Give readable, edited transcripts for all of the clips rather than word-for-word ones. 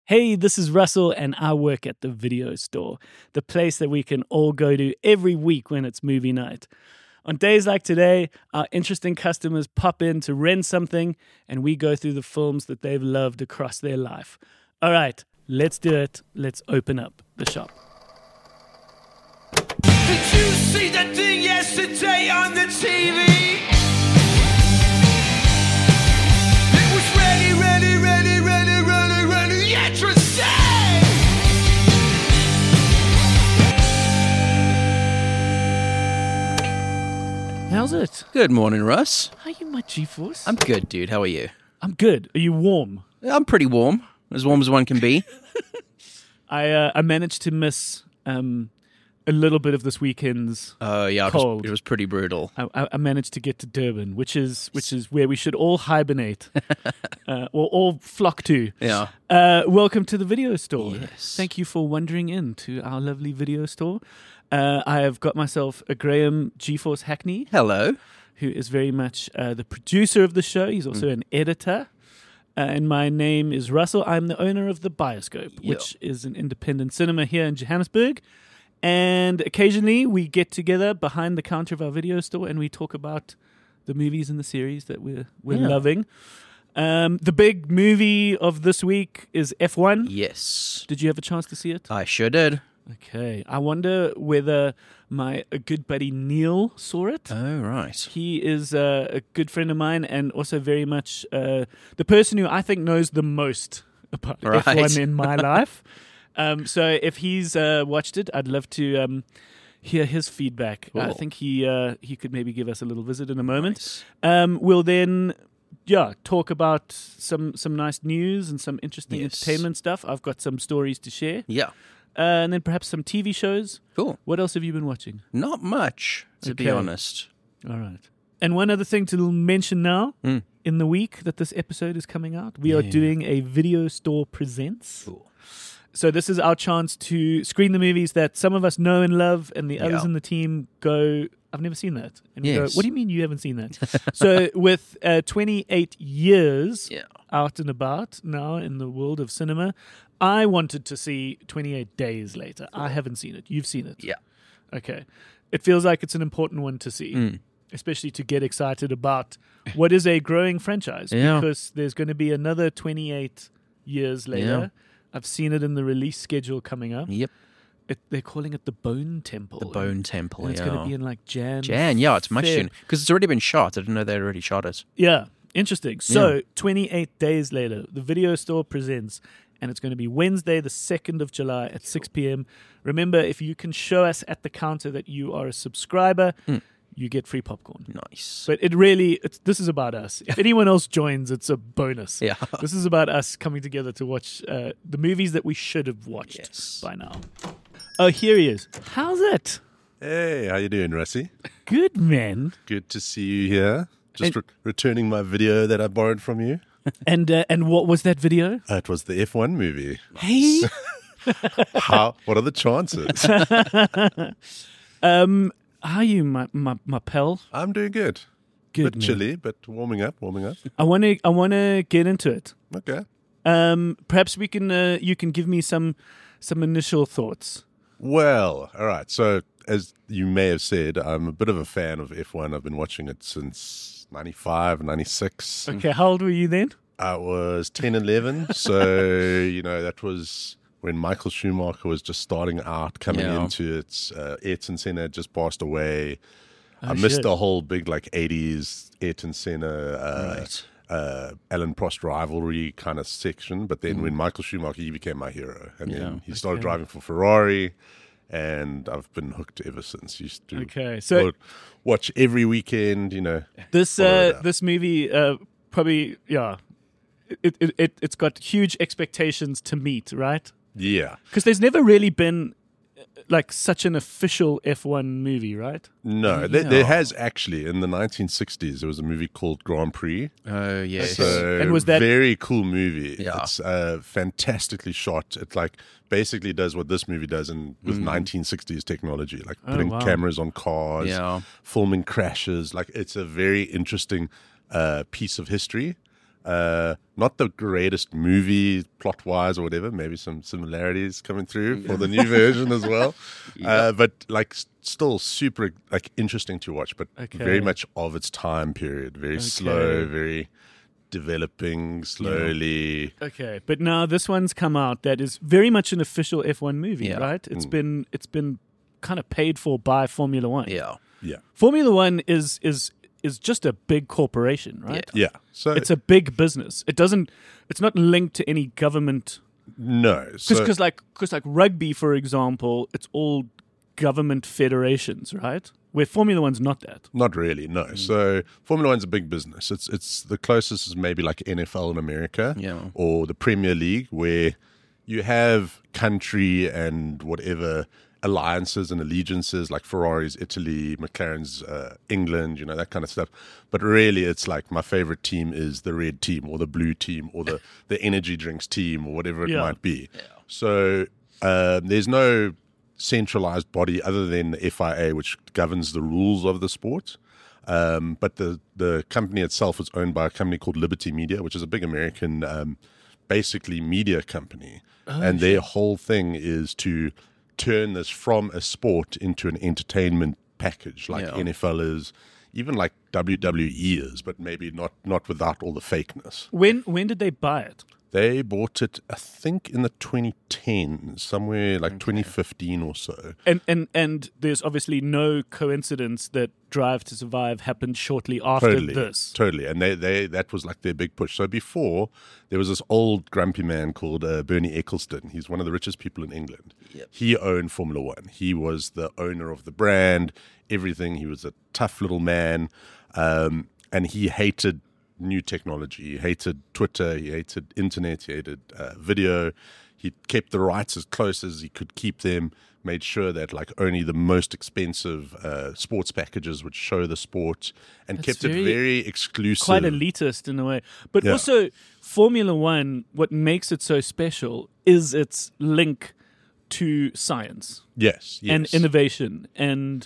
Hey, this is Russell, and I work at the video store, the place that we can all go to every week when it's movie night. On days like today, our interesting customers pop in to rent something, and we go through the films that they've loved across their life. All right, let's do it. Let's open up the shop. Did you see that thing yesterday on the TV? It was ready, interesting! How's it? Good morning, Russ. How are you, my G-Force? I'm good, dude. How are you? I'm good. Are you warm? I'm pretty warm as one can be. I managed to miss a little bit of this weekend's Oh, yeah, cold. it was pretty brutal. I managed to get to Durban, which is where we should all hibernate, or all flock to. Yeah. Welcome to the video store. Yes. Thank you for wandering into our lovely video store. I have got myself a Graham G-Force Hackney, Hello. who is very much the producer of the show. He's also an editor. And my name is Russell. I'm the owner of The Bioscope, which is an independent cinema here in Johannesburg. And occasionally we get together behind the counter of our video store and we talk about the movies and the series that we're loving. The big movie of this week is F1. Yes. Did you have a chance to see it? I sure did. Okay. I wonder whether my good buddy Neil saw it. Oh, right. He is a good friend of mine and also very much the person who I think knows the most about F1 in my life. So if he's watched it, I'd love to hear his feedback. Cool. I think he could maybe give us a little visit in a moment. Nice. We'll then talk about some nice news and some interesting entertainment stuff. I've got some stories to share. Yeah. And then perhaps some TV shows. Cool. What else have you been watching? Not much, to be honest. All right. And one other thing to mention now, in the week that this episode is coming out, we are doing a Video Store Presents. Cool. So this is our chance to screen the movies that some of us know and love, and the others in the team go, I've never seen that. And we go, what do you mean you haven't seen that? So with 28 years out and about now in the world of cinema, I wanted to see 28 Days Later. Cool. I haven't seen it. You've seen it? Yeah. Okay. It feels like it's an important one to see, especially to get excited about what is a growing franchise, because there's going to be another 28 years later. Yeah. I've seen it in the release schedule coming up. Yep. They're calling it the Bone Temple. The Bone Temple, and it's going to be in like Jan, it's much soon. Because it's already been shot. I didn't know they'd already shot it. Yeah, interesting. So 28 Days Later, the Video Store presents, and it's going to be Wednesday, the 2nd of July at 6 p.m. Remember, if you can show us at the counter that you are a subscriber, you get free popcorn. Nice. But this is about us. If anyone else joins, it's a bonus. Yeah. This is about us coming together to watch the movies that we should have watched by now. Oh, here he is. How's it? Hey, how you doing, Russie? Good, man. Good to see you here. Just returning my video that I borrowed from you. And what was that video? It was the F1 movie. Hey. What are the chances? How are you, my pal? I'm doing good. Good, bit chilly, but warming up. I want to get into it. Okay. Perhaps we can. You can give me some initial thoughts. Well, all right. So, as you may have said, I'm a bit of a fan of F1. I've been watching it since 95, 96. Okay, how old were you then? I was 10, 11. So, that was when Michael Schumacher was just starting out, coming into it. Ayrton Senna had just passed away. I missed the whole big 80s Ayrton Senna, Alan Prost rivalry kind of section. But then when Michael Schumacher, he became my hero. And then he started driving for Ferrari. And I've been hooked ever since. Used to so watch every weekend, This movie probably, it's got huge expectations to meet, right? Yeah. Because there's never really been such an official F1 movie, right? No, there has actually. In the 1960s, there was a movie called Grand Prix. Oh, yes. So, and was that very cool movie. Yeah. It's fantastically shot. It basically does what this movie does with 1960s technology, putting cameras on cars, filming crashes. It's a very interesting piece of history. Not the greatest movie plot-wise or whatever. Maybe some similarities coming through for the new version as well. But like still super like interesting to watch, but very much of its time period. Very slow, very developing slowly. Okay, but now this one's come out that is very much an official F1 movie, right? It's been kind of paid for by Formula One. Yeah. Formula One is just a big corporation, right? Yeah. So it's a big business. It's not linked to any government. No. Because like rugby, for example, it's all government federations, right? Where Formula One's not that. Not really, no. So Formula One's a big business. It's the closest is maybe like NFL in America or the Premier League, where you have country and whatever alliances and allegiances, like Ferrari's Italy, McLaren's England, that kind of stuff. But really, it's like my favorite team is the red team or the blue team or the energy drinks team or whatever it might be. Yeah. So there's no centralized body other than the FIA, which governs the rules of the sport. But the company itself is owned by a company called Liberty Media, which is a big American, basically media company. And their whole thing is to turn this from a sport into an entertainment package, like NFL is, even like WWE is, but maybe not without all the fakeness. When did they buy it? They bought it, I think, in the 2010s, somewhere like 2015 or so. And there's obviously no coincidence that Drive to Survive happened shortly after this. Totally, and they that was like their big push. So before, there was this old grumpy man called Bernie Ecclestone. He's one of the richest people in England. Yep. He owned Formula One. He was the owner of the brand, everything. He was a tough little man, and he hated new technology. He hated Twitter. He hated internet. He hated video. He kept the rights as close as he could keep them. Made sure that like only the most expensive sports packages would show the sport, and kept it very exclusive. Quite elitist in a way. But also, Formula One, what makes it so special is its link to science. Yes. And innovation and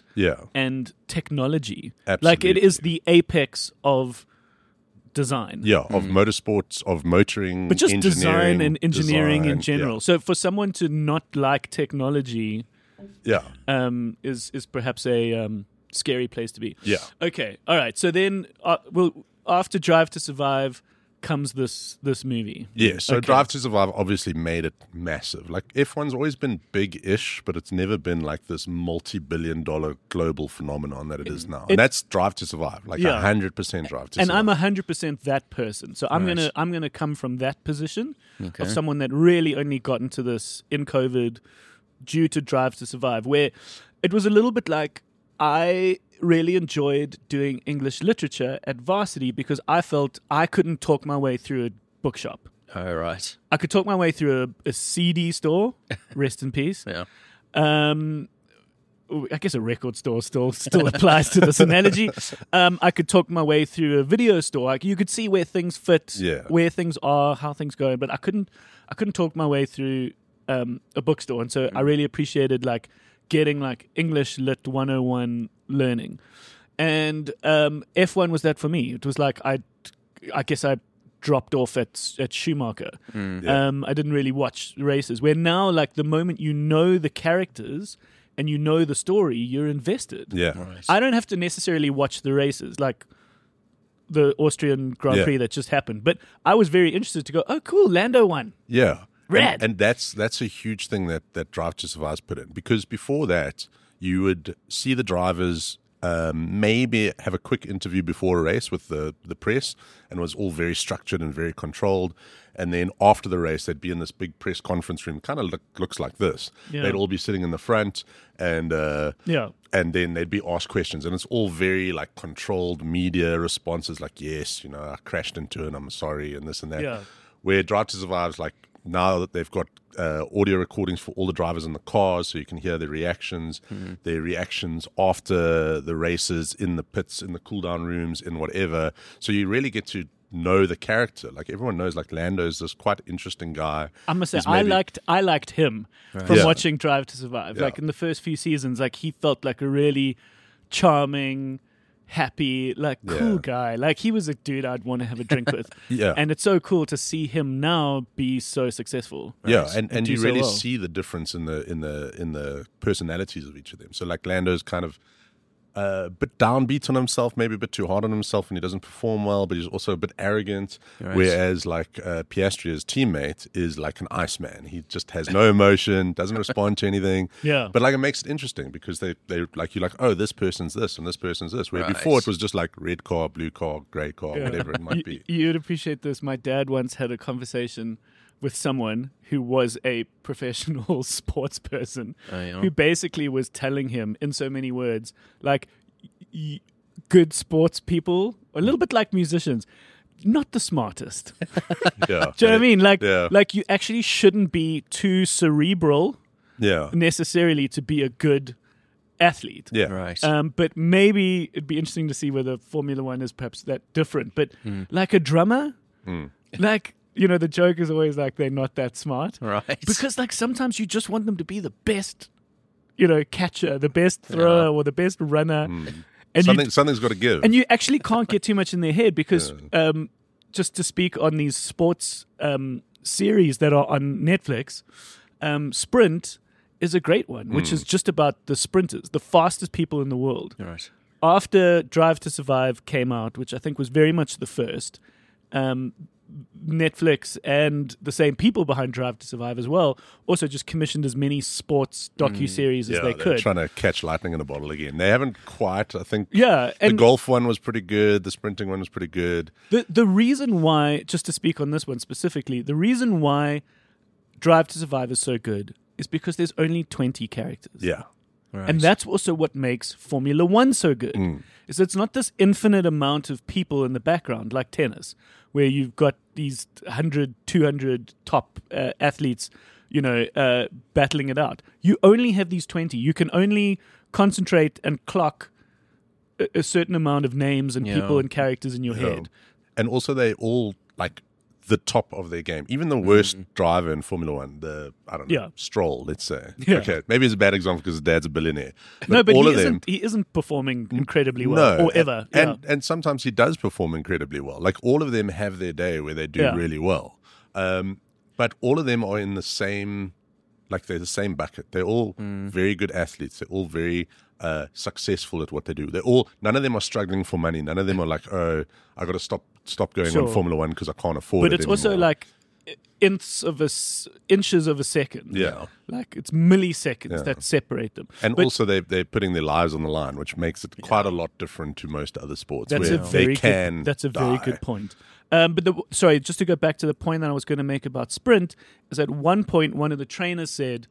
technology. Absolutely. Like it is the apex of design. Of motorsports, of motoring, but just design and engineering design, in general. So for someone to not like technology, is perhaps a scary place to be. Yeah. Okay. All right. So then, after Drive to Survive comes this movie. Yeah. So Drive to Survive obviously made it massive. Like F1's always been big-ish, but it's never been like this multi-billion-dollar global phenomenon that it is now. And that's Drive to Survive, like 100% Drive to Survive. And I'm 100% that person. So I'm gonna come from that position of someone that really only got into this in COVID due to Drive to Survive, where it was a little bit like I really enjoyed doing English literature at varsity because I felt I couldn't talk my way through a bookshop. Oh, right. I could talk my way through a CD store, rest in peace. Yeah. I guess a record store still applies to this analogy. I could talk my way through a video store. Like you could see where things fit, where things are, how things go, but I couldn't talk my way through a bookstore. And so I really appreciated like getting like English Lit 101 learning. And F1 was that for me. It was like I guess I dropped off at Schumacher. I didn't really watch races. Where now, like the moment you know the characters and you know the story, you're invested. Yeah. Right. I don't have to necessarily watch the races, like the Austrian Grand Prix that just happened. But I was very interested to go, oh, cool, Lando won. Yeah. Rad. And that's a huge thing that Drive to Survive's put in. Because before that, you would see the drivers maybe have a quick interview before a race with the press, and it was all very structured and very controlled. And then after the race, they'd be in this big press conference room, kind of looks like this. Yeah. They'd all be sitting in the front, and then they'd be asked questions. And it's all very like controlled media responses, like, yes, I crashed into it, I'm sorry, and this and that. Yeah. Where Drive to Survive's like, now that they've got audio recordings for all the drivers in the cars, so you can hear their reactions after the races, in the pits, in the cool-down rooms, in whatever. So you really get to know the character. Like everyone knows, like Lando's this quite interesting guy. I must say, I liked him from watching Drive to Survive. Like in the first few seasons, like he felt like a really charming, happy, like cool guy. Like he was a dude I'd want to have a drink with. Yeah. And it's so cool to see him now be so successful. Yeah, and do you so really well. see the difference in the personalities of each of them. So like Lando's kind of a bit downbeat on himself, maybe a bit too hard on himself, and he doesn't perform well, but he's also a bit arrogant. Right. Whereas like Piastri's teammate is like an iceman. He just has no emotion, doesn't respond to anything. Yeah. But like it makes it interesting because they like you're like, oh, this person's this and this person's this. Where Right. before it was just like red car, blue car, grey car, Yeah. whatever it might be. You'd appreciate this. My dad once had a conversation with someone who was a professional sports person Oh, yeah. who basically was telling him in so many words, like, good sports people, a little bit like musicians, not the smartest. Yeah. Do you know what I mean? Like, Yeah. like you actually shouldn't be too cerebral Yeah. necessarily to be a good athlete. Yeah. Right. But maybe it'd be interesting to see whether Formula One is perhaps that different. But like a drummer, like, you know, the joke is always like they're not that smart. Right. Because like sometimes you just want them to be the best, you know, catcher, the best thrower or the best runner. And Something's got to give. and you actually can't get too much in their head because just to speak on these sports series that are on Netflix, Sprint is a great one, which is just about the sprinters, the fastest people in the world. Right. After Drive to Survive came out, which I think was very much the first, Netflix and the same people behind Drive to Survive as well also just commissioned as many sports docu-series as they they're could. trying to catch lightning in a bottle again. They haven't quite. I think Yeah, the and golf one was pretty good. The sprinting one was pretty good. the reason why, just to speak on this one specifically, the reason why Drive to Survive is so good is because there's only 20 characters. Yeah. Right. And that's also what makes Formula One so good. Is it's not this infinite amount of people in the background like tennis, where you've got these 100, 200 top athletes, you know, battling it out. You only have these 20. You can only concentrate and clock a certain amount of names and Yeah. people and characters in your head. And also they all like the top of their game. Even the worst driver in Formula One, Yeah. Stroll, let's say. Yeah. Okay, maybe it's a bad example because his dad's a billionaire. No, but all he of them, isn't performing incredibly well, no, or ever. And sometimes he does perform incredibly well. Like all of them have their day where they do Yeah. really well. But all of them are in the same, like they're the same bucket. They're all very good athletes. They're all very successful at what they do. None of them are struggling for money. None of them are like, oh, I got to stop going Sure. on Formula One because I can't afford But it it's also anymore. like inches of a second. Yeah. Like it's milliseconds Yeah. that separate them. And But also they're putting their lives on the line, which makes it quite a lot different to most other sports that's where a very they can good, that's a very die. good point. But sorry, just to go back to the point that I was going to make about sprint, is at one point one of the trainers said,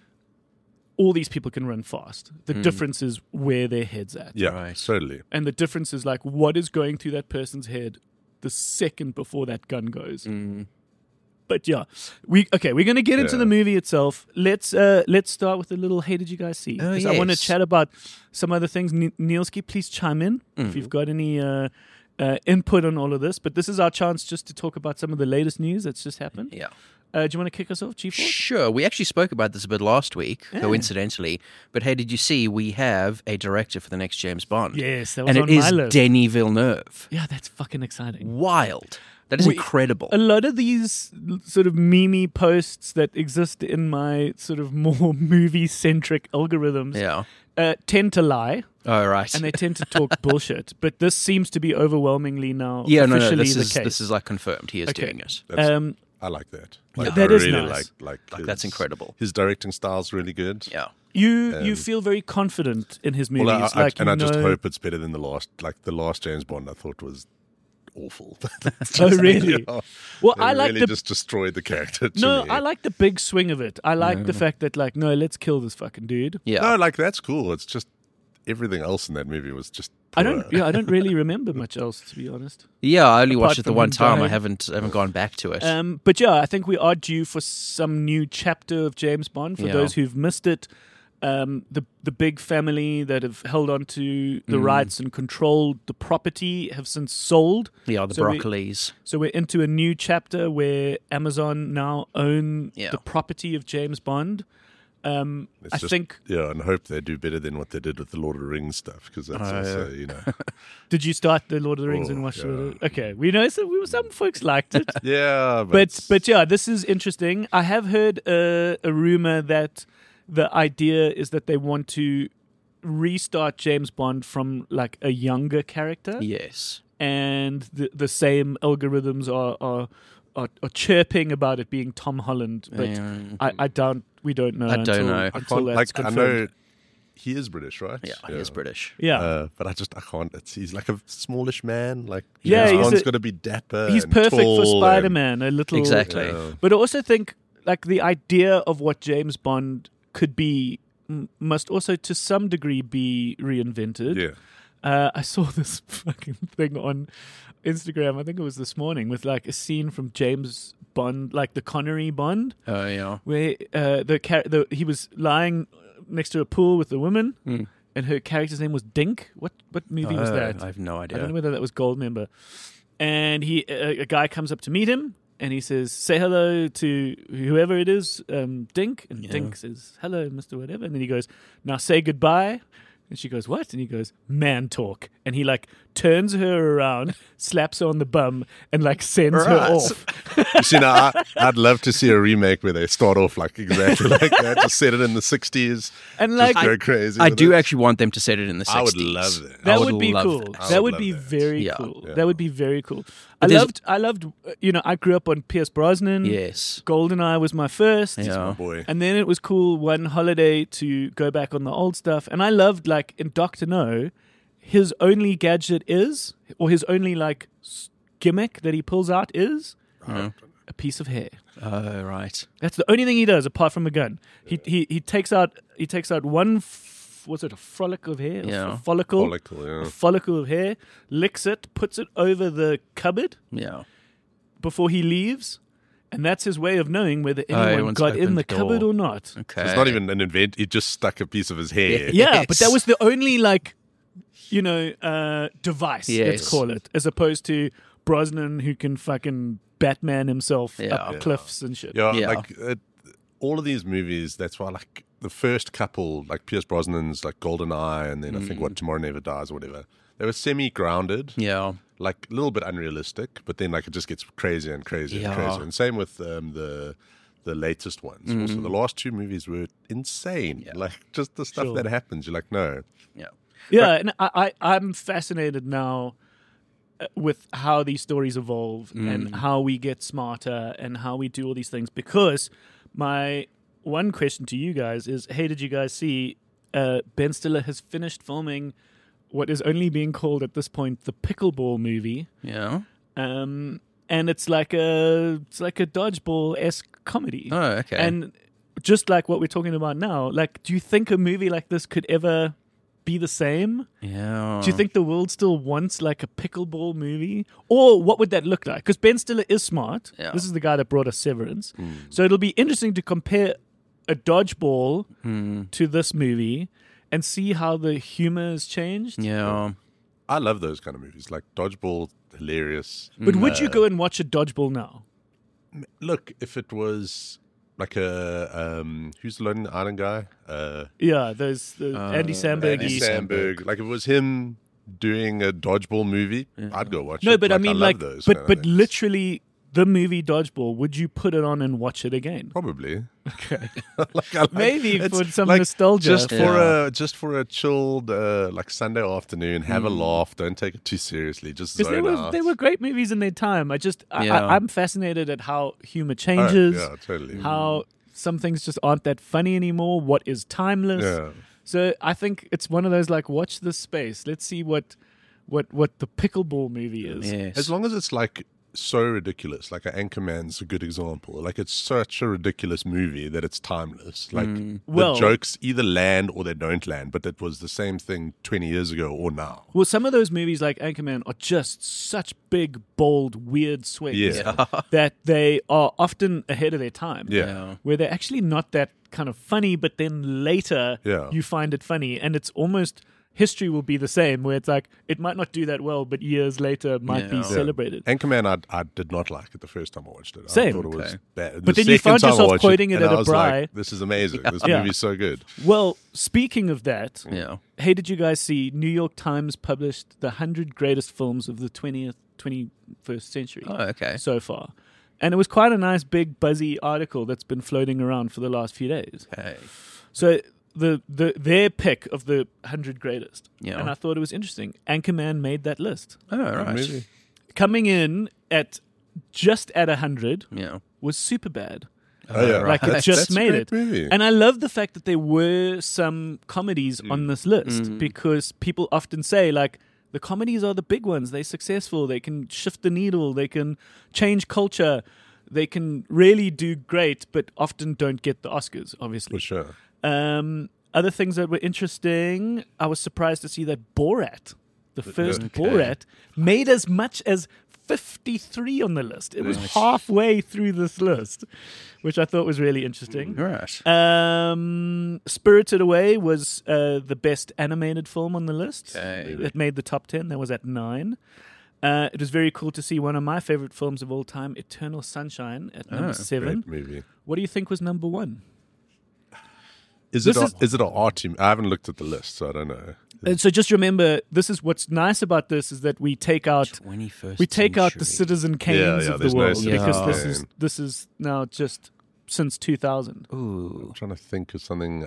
all these people can run fast. The difference is where their head's at. Yeah, Right. totally. And the difference is like what is going through that person's head the second before that gun goes. But yeah, we're going to get into Yeah. the movie itself. Let's start with a little. Hey, did you guys see? Oh, 'Cause I want to yes. chat about some other things. Nielski, please chime in if you've got any input on all of this. But this is our chance just to talk about some of the latest news that's just happened. Yeah. Do you want to kick us off, Chief? Sure. We actually spoke about this a bit last week, coincidentally. But hey, did you see we have a director for the next James Bond? Yes, that was and on it is my list. Denis Villeneuve. Yeah, that's fucking exciting. Wild. That is incredible. A lot of these sort of meme posts that exist in my sort of more movie-centric algorithms Yeah. tend to lie. Oh, right. And they tend to talk bullshit. But this seems to be overwhelmingly now yeah, officially no, this the is case. this is like confirmed. He is Okay. doing it. I like that. Yeah. I That is really nice. like that's incredible. His directing style's really good. Yeah. You feel very confident in his movies. Well, I like, just know- hope it's better than the last James Bond. I thought was awful. Oh, really? Yeah. Well, They I like really the just destroyed the character. To no. me. I like the big swing of it. I like the fact that like, no, let's kill this fucking dude. Yeah. No, like that's cool. It's just everything else in that movie was just. I poor. don't. Yeah, I don't really remember much else, to be honest. Yeah, I only Apart watched it the from one him time. I dying. haven't gone back to it. But yeah, I think we are due for some new chapter of James Bond. For Yeah. those who've missed it, the big family that have held on to the rights and controlled the property have since sold. yeah, the so we- Broccolis. So we're into a new chapter where Amazon now own Yeah. the property of James Bond. I think. Yeah, and hope they do better than what they did with the Lord of the Rings stuff, because that's also, you know. Did you start the Lord of the Rings and watch it? Okay, we know some folks liked it. Yeah, but yeah, this is interesting. I have heard a rumor that the idea is that they want to restart James Bond from like a younger character. Yes. And the same algorithms are chirping about it being Tom Holland, but we don't know. I don't know. Until that's I confirmed. know he is British, right? Yeah, he is British. Yeah. But I can't. He's like a smallish man. Like, Yeah, Bond's got to be dapper. He's and perfect for tall Spider-Man. A little Exactly. Yeah. But I also think like the idea of what James Bond could be must also to some degree be reinvented. Yeah. I saw this fucking thing on Instagram, I think it was this morning, with like a scene from James Bond, like the Connery Bond, Oh, yeah. where he was lying next to a pool with a woman, and her character's name was Dink. What movie was that? I have no I idea. don't know whether that was Goldmember. And a guy comes up to meet him, and he says, "Say hello to whoever it is, Dink." And Dink says, "Hello, Mr. Whatever." And then he goes, "Now say goodbye." And she goes, "What?" And he goes, "Man talk." And he like turns her around, slaps her on the bum, and like sends her Right. off. You see, now I'd love to see a remake where they start off like exactly like that. Just set it in the 60s. And like Just go crazy. I with do it. actually want them to set it in the 60s. I would love that. that I would be love cool. that. That would love be that. very Yeah. cool. Yeah. That would be very cool. But I there's- loved. I grew up on Pierce Brosnan. Yes. GoldenEye was my first. Yeah. Boy. And then it was cool one holiday to go back on the old stuff. And I loved, like, in Dr. No, his only gadget is, or his only, like, gimmick that he pulls out is a piece of hair. Oh, right. That's the only thing he does apart from a gun. He takes out one, what's it, a frolic of hair? Yeah. A follicle. Follicle, yeah. A follicle of hair, licks it, puts it over the cupboard Yeah. before he leaves. And that's his way of knowing whether anyone anyone's got in opened the the cupboard door. or not. Okay. It's not even an invent. He just stuck a piece of his hair. Yeah, but that Yes. was the only, like, device, Yes. let's call it, as opposed to Brosnan, who can fucking Batman himself Yeah. up cliffs and shit. Yeah, Yeah. like all of these movies, that's why, like, the first couple, like Pierce Brosnan's, like, GoldenEye, and then I think, Tomorrow Never Dies or whatever, they were semi-grounded, Yeah. like, a little bit unrealistic, but then, like, it just gets crazier and crazier and Yeah. crazier. And same with the latest ones. Also, the last two movies were insane. Like, just the stuff Sure. that happens, you're like, no. Yeah. Yeah, and I'm fascinated now with how these stories evolve and how we get smarter and how we do all these things. Because my one question to you guys is, hey, did you guys see Ben Stiller has finished filming what is only being called at this point the Pickleball movie? Yeah. And it's like a dodgeball-esque comedy. Oh, okay. And just like what we're talking about now, like, do you think a movie like this could ever be the same? Yeah. Do you think the world still wants like a pickleball movie? Or what would that look like? Because Ben Stiller is smart. Yeah. This is the guy that brought us Severance. So it'll be interesting to compare a dodgeball to this movie and see how the humor has changed. Yeah. I love those kind of movies. Like, Dodgeball, hilarious. But would you go and watch a dodgeball now? Look, if it was like a who's the Lonely Island guy? Yeah, there's the Andy Samberg. Andy Samberg. Like, if it was him doing a dodgeball movie, I'd go watch it. No, but I mean, love like, those kind of but things. literally the movie Dodgeball, would you put it on and watch it again? Probably. Okay. Like, Maybe it's for some like, nostalgia. just for a chilled like Sunday afternoon, have a laugh. Don't take it too seriously. Just Because zone out. they were great movies in their time. Yeah. I'm fascinated at how humor Oh, changes, yeah, totally. how some things just aren't that funny anymore, what is timeless. Yeah. So I think it's one of those, like, watch this space. Let's see what the Pickleball movie is. Yes. As long as it's like so ridiculous, like Anchorman's a good example. Like, it's such a ridiculous movie that it's timeless. Like, Well- the jokes either land or they don't land, but it was the same thing 20 years ago or now. Well, some of those movies like Anchorman are just such big, bold, weird swings Yeah. that they are often ahead of their time. Yeah. Where they're actually not that kind of funny, but then later Yeah. you find it funny. And it's almost history will be the same, where it's like it might not do that well, but years later it might be Yeah. celebrated. Anchorman, I did not like it the first time I watched it. I Same. thought it was Okay. bad. But The then you second found time I yourself watched quoting it and at I a was braai. like, this is amazing. This Yeah. movie's so good. Well, speaking of that, Yeah. hey, did you guys see New York Times published the 100 greatest films of the 21st century Oh, okay. so far? And it was quite a nice, big, buzzy article that's been floating around for the last few days. Okay. So their pick of the 100 greatest, Yeah. and I thought it was interesting. Anchorman made that list. Oh, right. Movie. Coming in at just at 100 Yeah. was Superbad. Oh, yeah. Like, it That's- just that's a made great it. movie. And I love the fact that there were some comedies on this list because people often say, like, the comedies are the big ones. They're successful. They can shift the needle. They can change culture. They can really do great, but often don't get the Oscars, obviously. For sure. Other things that were interesting, I was surprised to see that Borat, the first Borat, made as much as 53 on the list. It was halfway through this list, which I thought was really interesting. Right. Spirited Away was the best animated film on the list. Okay. It made the top 10. That was at 9. It was very cool to see one of my favorite films of all time, Eternal Sunshine, at number 7. Great movie. What do you think was number 1? Is This it an art team? I haven't looked at the list, so I don't know. And so just remember, this is what's nice about this is that we take out 21st the century. Citizen Kanes yeah, of there's the no world Citizen because Kane. this is now just since 2000. Ooh. I'm trying to think of something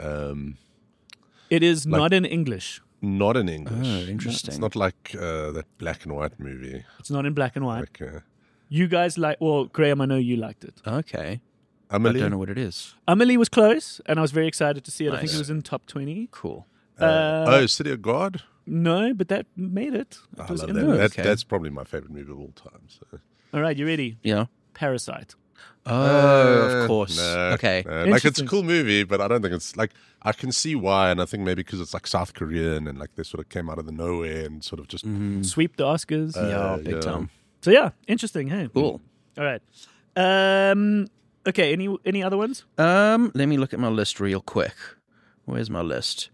It is Like- not in English. not in English. Oh, interesting. It's not like that black and white movie. It's not in black and white. Like You guys Graham, I know you liked it. Okay. I Amelie. don't know what it is. Amelie was close, and I was very excited to see it. I think Nice. it was in top 20. Cool. City of God. No, but that made it. It I was love in that. the list. Okay. That's probably my favorite movie of all time. So. All right, you ready? Yeah. Parasite. Oh, of course. No, Okay. no. Like it's a Interesting. cool movie, but I don't think it's like I can see why, and I think maybe because it's like South Korean and like they sort of came out of the nowhere and sort of just Sweep the Oscars. Yeah, big yeah. time. So yeah, interesting. Hey, Cool. All right. Okay. Any other ones? Let me look at my list real quick. Where's my list?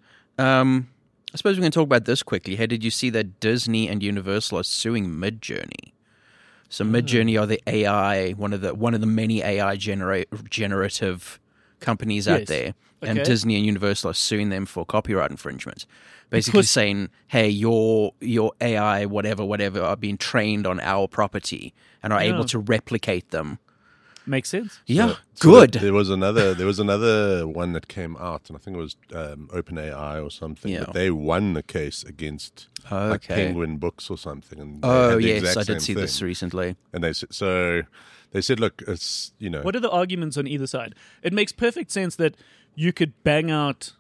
I suppose we can talk about this quickly. Hey, did you see that Disney and Universal are suing Midjourney? So Midjourney are the AI, one of the many AI generative companies out Yes. there, and Okay. Disney and Universal are suing them for copyright infringement. Basically Because- saying, "Hey, your AI, whatever, are being trained on our property and are able Yeah. to replicate them." Makes sense. Yeah, So good. there was another one that came out, and I think it was OpenAI or something. Yeah. But they won the case against like Okay. Penguin Books or something. And they Oh had the yes, exact I did same see this thing. recently. And they said, look, it's What are the arguments on either side? It makes perfect sense that you could bang out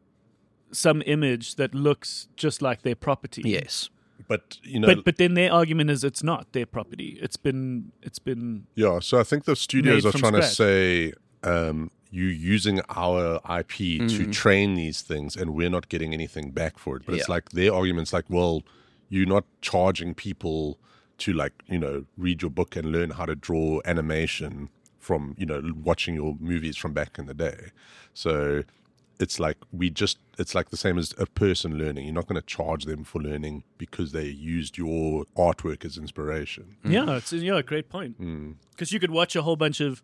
some image that looks just like their property. Yes. but But then their argument is it's not their property. It's been yeah. So I think the studios Made are from trying to scratch. say you using our IP to train these things, and we're not getting anything back for it. But it's Yeah. like their argument's like, well, you're not charging people to read your book and learn how to draw animation from watching your movies from back in the day. So it's like it's like the same as a person learning. You're not going to charge them for learning because they used your artwork as inspiration. it's a great point. Because you could watch a whole bunch of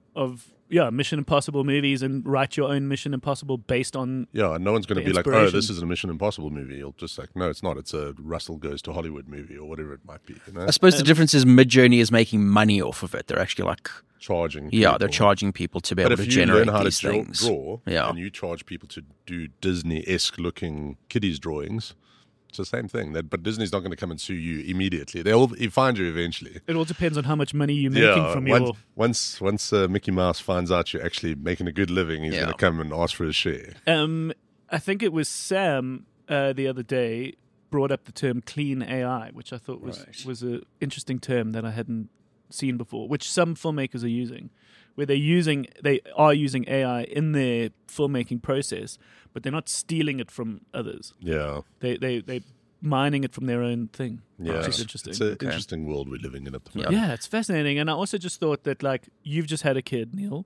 Mission Impossible movies and write your own Mission Impossible based on Yeah, and no one's going The to be like, oh, inspiration. this is a Mission Impossible movie. You'll just like, no, it's not. It's a Russell Goes to Hollywood movie or whatever it might be. I suppose the difference is Midjourney is making money off of it. They're actually like, Charging. yeah, they're people. charging people to be But able if to you generate learn how these to things. draw Yeah. and you charge people to do Disney-esque looking kiddies drawings, it's the same thing. But Disney's not going to come and sue you immediately. They'll find you eventually. it all depends on how much money you're making from your once Mickey Mouse finds out you're actually making a good living, he's Yeah. going to come and ask for his share. I think it was Sam the other day brought up the term clean AI, which I thought was an interesting term that I hadn't seen before, which some filmmakers are using, where they are using AI in their filmmaking process, but they're not stealing it from others. Yeah. They mining it from their own thing. Yeah. Which is interesting. It's an interesting world we're living in at the moment. Yeah, it's fascinating. And I also just thought that, like, you've just had a kid, Neil.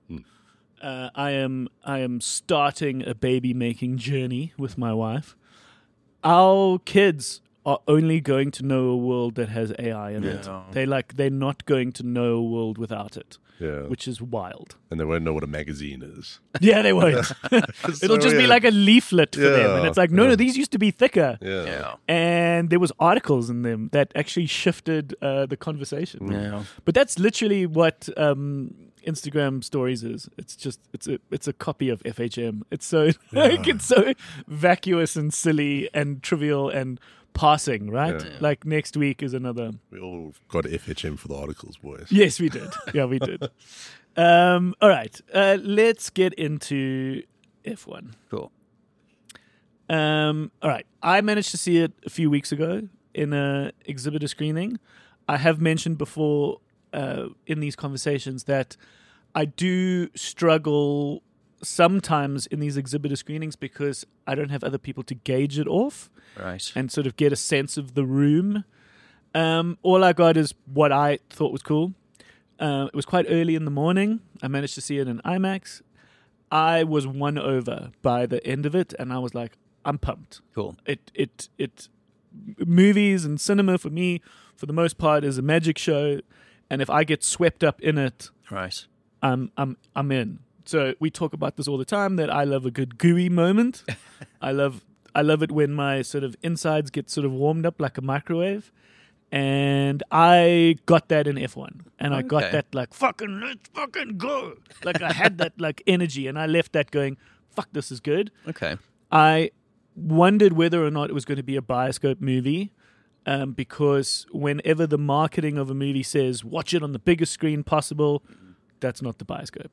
I am starting a baby making journey with my wife. our kids are only going to know a world that has AI in it. They're not going to know a world without it. Yeah. Which is wild. And they won't know what a magazine is. Yeah, they won't. It'll just be like a leaflet for them. And it's like, no, these used to be thicker. Yeah. And there was articles in them that actually shifted the conversation. Yeah. But that's literally what Instagram stories is. It's a copy of FHM. It's so it's so vacuous and silly and trivial and passing, right? Yeah. Like next week is another. We all got FHM for the articles, boys. Yes, we did. Yeah, we did. All right. Let's get into F1. Cool. All right. I managed to see it a few weeks ago in a exhibitor screening. I have mentioned before in these conversations that I do struggle sometimes in these exhibitor screenings because I don't have other people to gauge it off. Right. And sort of get a sense of the room. All I got is what I thought was cool. It was quite early in the morning. I managed to see it in IMAX. I was won over by the end of it, and I was like, I'm pumped. Cool. It movies and cinema for me, for the most part, is a magic show, and if I get swept up in it, Right. I'm in. So we talk about this all the time, that I love a good gooey moment. I love it when my sort of insides get sort of warmed up like a microwave. And I got that in F1. And I got that like, let's fucking go. Like I had that like energy, and I left that going, fuck, this is good. Okay. I wondered whether or not it was going to be a Bioscope movie. Because whenever the marketing of a movie says, watch it on the biggest screen possible, that's not the Bioscope.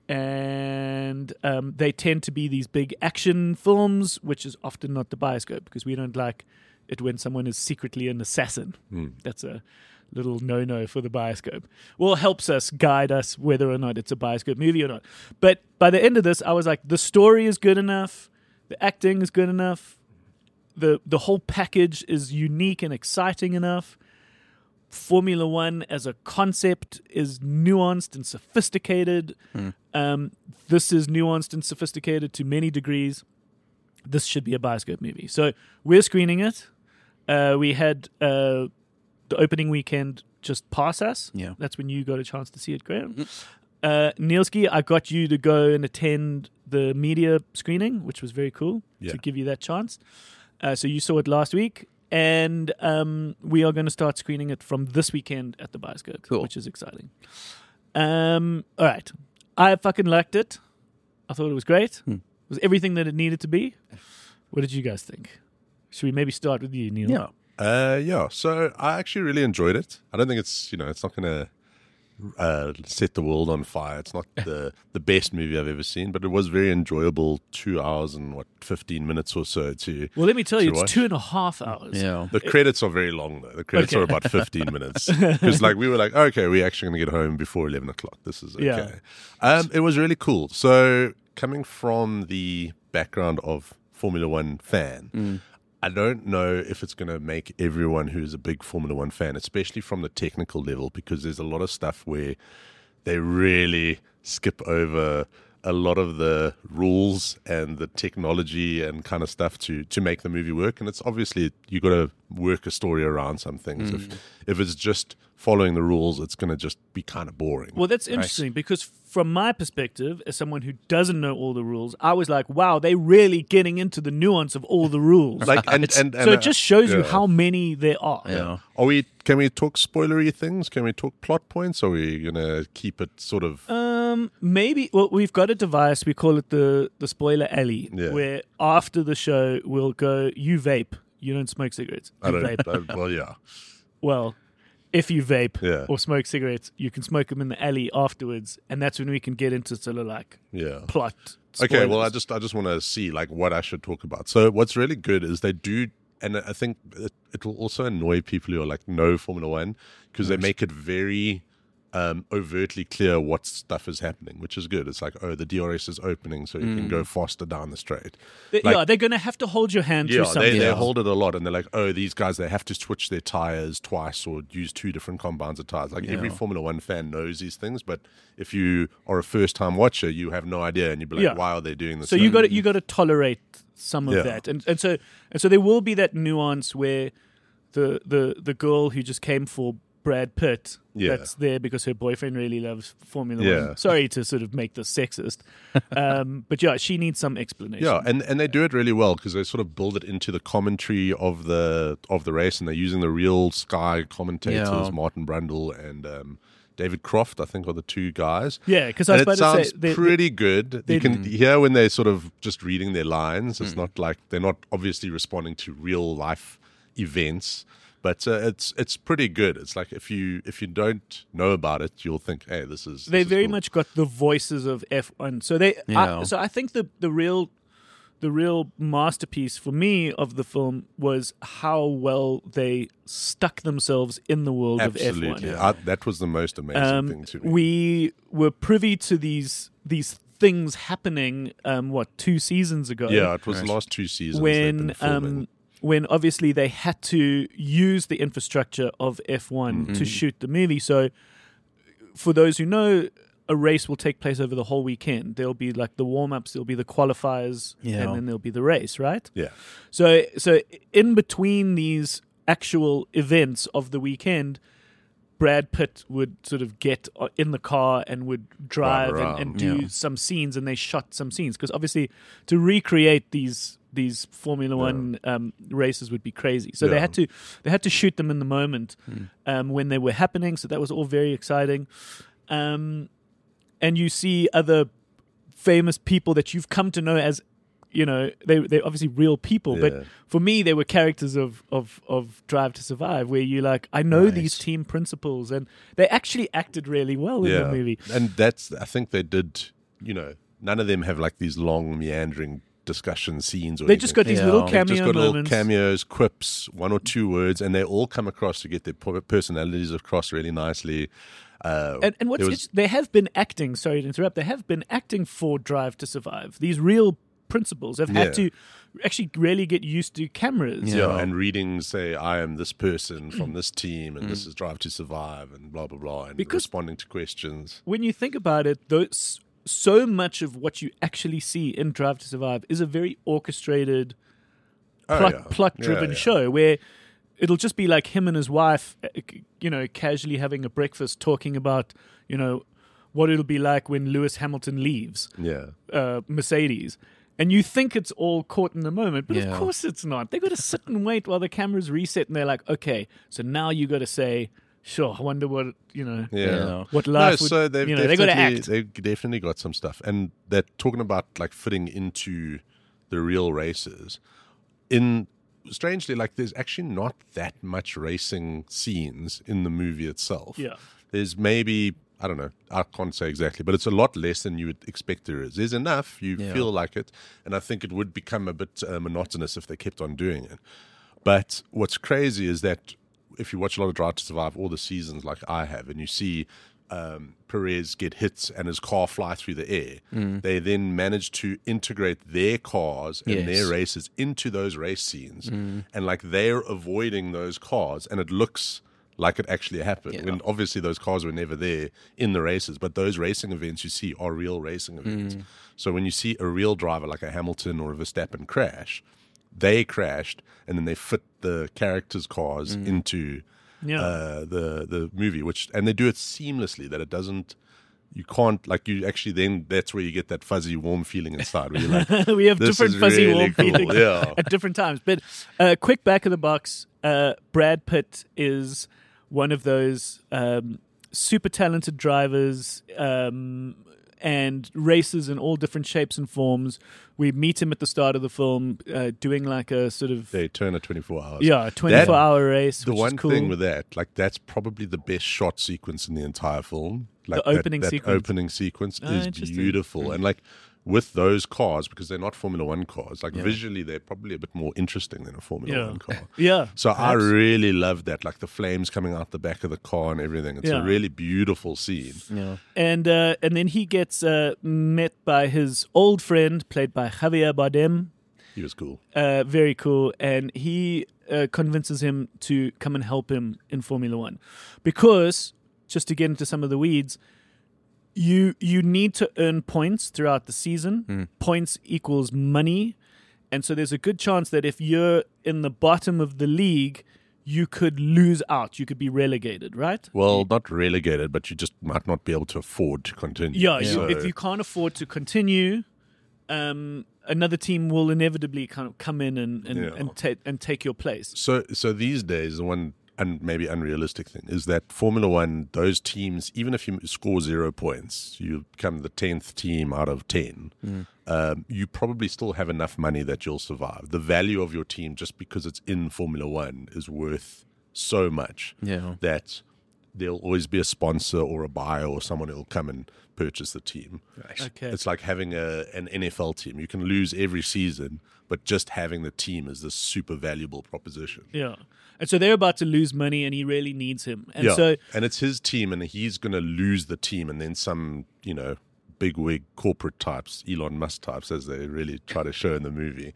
And they tend to be these big action films, which is often not the Bioscope, because we don't like it when someone is secretly an assassin. That's a little no-no for the Bioscope. Well, it helps us guide us whether or not it's a Bioscope movie or not. But by the end of this, I was like, the story is good enough, the acting is good enough, the whole package is unique and exciting enough. Formula One as a concept is nuanced and sophisticated. This is nuanced and sophisticated to many degrees. This should be a Bioscope movie. So we're screening it. We had the opening weekend just pass us. Yeah. That's when you got a chance to see it, Graham. Nielski, I got you to go and attend the media screening, which was very cool to give you that chance. So you saw it last week. And we are going to start screening it from this weekend at the Bioscope, which is exciting. All right. I fucking liked it. I thought it was great. It was everything that it needed to be. What did you guys think? Should we maybe start with you, Neil? Yeah. So I actually really enjoyed it. I don't think it's not going to set the world on fire. It's not the best movie I've ever seen, but it was very enjoyable. 2 hours and 15 minutes or so to. Well, let me tell you, watch. It's 2.5 hours. Yeah. The credits are very long though. The credits are about 15 minutes because we were like, okay, we're actually going to get home before 11 o'clock. This is okay. It was really cool. So coming from the background of Formula One fan. I don't know if it's going to make everyone who's a big Formula One fan, especially from the technical level, because there's a lot of stuff where they really skip over a lot of the rules and the technology and kind of stuff to make the movie work. And it's obviously, you got to work a story around some things. If it's just following the rules, it's going to just be kind of boring. Well, that's interesting because from my perspective, as someone who doesn't know all the rules, I was like, wow, they're really getting into the nuance of all the rules. So it just shows you how many there are. Yeah. Can we talk spoilery things? Can we talk plot points? Or are we going to keep it sort of... Maybe. Well, we've got a device, we call it the spoiler alley, where after the show, we'll go, you vape, you don't smoke cigarettes. You vape. Well, yeah. Well, if you vape or smoke cigarettes, you can smoke them in the alley afterwards, and that's when we can get into sort of plot spoilers. Okay, well, I just want to see what I should talk about. So what's really good is they do, and I think it will also annoy people who are no Formula One because they make it very overtly clear what stuff is happening, which is good. It's like, oh, the DRS is opening, so you can go faster down the straight. They're going to have to hold your hand through something. They hold it a lot, and they're like, oh, these guys, they have to switch their tires twice or use 2 different compounds of tires. Like every Formula One fan knows these things, but if you are a first-time watcher, you have no idea, and you'd be like, why are they doing this? So you got to tolerate some of that, and so there will be that nuance where the girl who just came for Brad Pitt that's there because her boyfriend really loves Formula One. Sorry to sort of make this sexist, but she needs some explanation. Yeah, and they do it really well because they sort of build it into the commentary of the race, and they're using the real Sky commentators, Martin Brundle and David Croft, I think, are the 2 guys. Yeah, because I was about to say pretty good. You can hear when they're sort of just reading their lines. It's not like they're not obviously responding to real life events. But it's pretty good. It's like if you don't know about it, you'll think, hey, this is. They very cool. much got the voices of F1. So so I think the real masterpiece for me of the film was how well they stuck themselves in the world of F1. Absolutely, that was the most amazing thing to me. We were privy to these things happening. 2 seasons ago? Yeah, it was the last 2 seasons when obviously they had to use the infrastructure of F1 to shoot the movie. So for those who know, a race will take place over the whole weekend. There'll be like the warm-ups, there'll be the qualifiers, and then there'll be the race, right? Yeah. So in between these actual events of the weekend, Brad Pitt would sort of get in the car and would drive and do some scenes, and they shot some scenes. Because obviously to recreate these Formula One races would be crazy. So they had to shoot them in the moment when they were happening. So that was all very exciting. And you see other famous people that you've come to know as, they're obviously real people. But for me, they were characters of Drive to Survive, where you like, I know these team principles, and they actually acted really well in the movie. And I think they did, none of them have like these long meandering discussion scenes. They just got these little cameo moments. Little cameos, quips, 1 or 2 words, and they all come across to get their personalities across really nicely. And they have been acting, sorry to interrupt, they have been acting for Drive to Survive. These real principles have had to actually really get used to cameras. Yeah, and reading, say, I am this person from this team, and this is Drive to Survive, and blah, blah, blah, and responding to questions. When you think about it, so much of what you actually see in Drive to Survive is a very orchestrated, plot-driven show where it'll just be like him and his wife, casually having a breakfast, talking about, what it'll be like when Lewis Hamilton leaves Mercedes. And you think it's all caught in the moment, but of course it's not. They've got to sit and wait while the cameras reset, and they're like, okay, so now you got to say, sure, I wonder what, what life would, so they got to act. They've definitely got some stuff. And they're talking about like fitting into the real races. Strangely, like there's actually not that much racing scenes in the movie itself. Yeah. There's maybe, I don't know, I can't say exactly, but it's a lot less than you would expect there is. There's enough, you feel like it, and I think it would become a bit monotonous if they kept on doing it. But what's crazy is that if you watch a lot of Drive to Survive, all the seasons like I have, and you see Perez get hit and his car fly through the air, they then manage to integrate their cars and their races into those race scenes, and like they're avoiding those cars, and it looks like it actually happened. When obviously those cars were never there in the races, but those racing events you see are real racing events. So when you see a real driver like a Hamilton or a Verstappen crash, they crashed and then they fit the characters' cars into the movie, and they do it seamlessly that it doesn't. You can't, like, you actually then, that's where you get that fuzzy, warm feeling inside where you're like, we have different fuzzy, really warm cool. feelings Yeah. at different times. But quick back of the box, Brad Pitt is one of those super talented drivers and races in all different shapes and forms. We meet him at the start of the film doing like a sort of... Daytona 24 hours. Yeah, a 24-hour race, The which one is cool. thing with that, like, that's probably the best shot sequence in the entire film. Like The opening that sequence. opening sequence is beautiful. And like, with those cars, because they're not Formula One cars, like visually they're probably a bit more interesting than a Formula One car. Yeah. So I really love that, like the flames coming out the back of the car and everything. It's a really beautiful scene. Yeah. And then he gets met by his old friend, played by Javier Bardem. He was cool. Very cool. And he convinces him to come and help him in Formula One. Because, just to get into some of the weeds, you need to earn points throughout the season. Points equals money. And so there's a good chance that if you're in the bottom of the league, you could lose out. You could be relegated, right? Well, not relegated, but you just might not be able to afford to continue. Yeah, if you can't afford to continue, another team will inevitably kind of come in and take your place. So these days, the one and maybe unrealistic thing is that Formula One, those teams, even if you score 0 points, you become the 10th team out of 10. You probably still have enough money that you'll survive. The value of your team, just because it's in Formula One, is worth so much that there'll always be a sponsor or a buyer or someone who will come and purchase the team. Right. Okay. It's like having an NFL team. You can lose every season, but just having the team is this super valuable proposition. Yeah. And so they're about to lose money, and he really needs him. And so, and it's his team, and he's going to lose the team, and then some, big-wig corporate types, Elon Musk types, as they really try to show in the movie.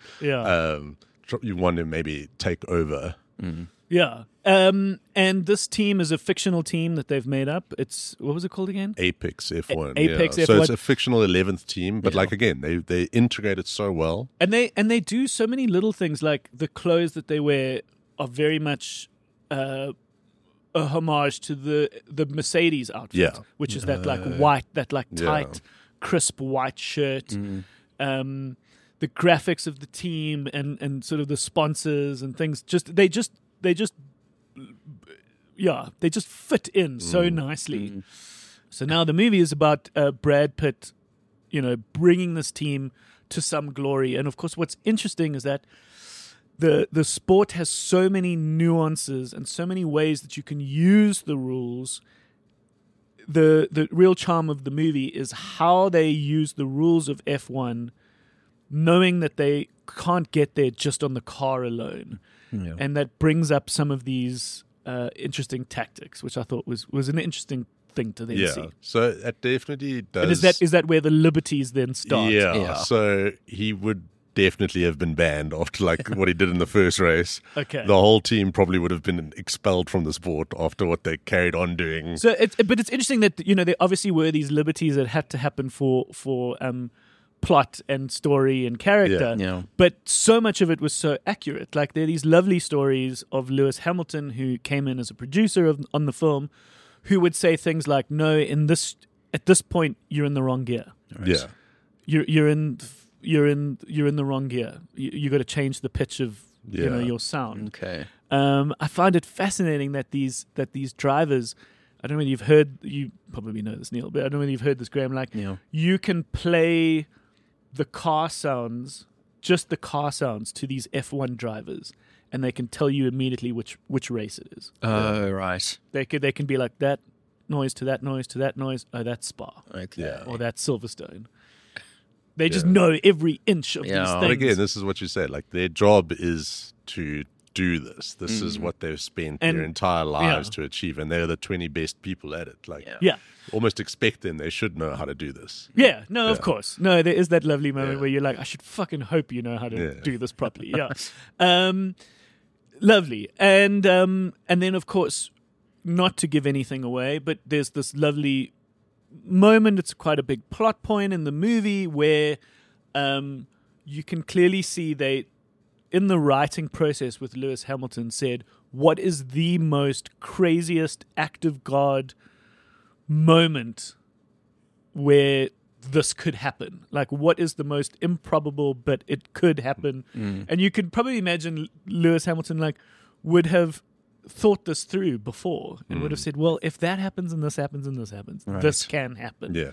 You want to maybe take over. Yeah. And this team is a fictional team that they've made up. It's, what was it called again? Apex F1. Apex F1. F1. So it's a fictional 11th team, but like again, they integrate it so well. And they do so many little things, like the clothes that they wear are very much a homage to the Mercedes outfit, which is that like white, that like tight, crisp white shirt. The graphics of the team and sort of the sponsors and things, they just fit in so nicely. So now the movie is about Brad Pitt, bringing this team to some glory. And of course, what's interesting is that the sport has so many nuances and so many ways that you can use the rules. The real charm of the movie is how they use the rules of F1, knowing that they can't get there just on the car alone. And that brings up some of these interesting tactics, which I thought was an interesting thing to then see. So that definitely does. And is that where the liberties then start? Yeah. So he would definitely have been banned after like what he did in the first race. Okay. The whole team probably would have been expelled from the sport after what they carried on doing. So but it's interesting that there obviously were these liberties that had to happen for plot and story and character. But so much of it was so accurate. Like there are these lovely stories of Lewis Hamilton, who came in as a producer on the film, who would say things like, "No, at this point you're in the wrong gear. Right. Yeah, you're in the wrong gear. You got to change the pitch of your sound." Okay. I find it fascinating that these drivers. I don't know whether you've heard. You probably know this, Neil, but I don't know whether you've heard this, Graham. Like you can play the car sounds, just the car sounds, to these F1 drivers, and they can tell you immediately which race it is. Oh, right. They can be like, that noise to that noise to that noise. Oh, that's Spa. Okay. Or that's Silverstone. They just know every inch of these things. But again, this is what you said. Like their job is to do this. This is what they've spent their entire lives to achieve, and they're the 20 best people at it. Like, almost expect them. They should know how to do this. Yeah, no, of course. No, there is that lovely moment where you're like, I should fucking hope you know how to do this properly. Yeah. Lovely. And then, of course, not to give anything away, but there's this lovely moment. It's quite a big plot point in the movie where you can clearly see they, in the writing process with Lewis Hamilton, said, what is the most craziest act of God moment where this could happen? Like, what is the most improbable, but it could happen? And you could probably imagine Lewis Hamilton would have thought this through before and would have said, well, if that happens and this happens and this happens, this can happen. Yeah.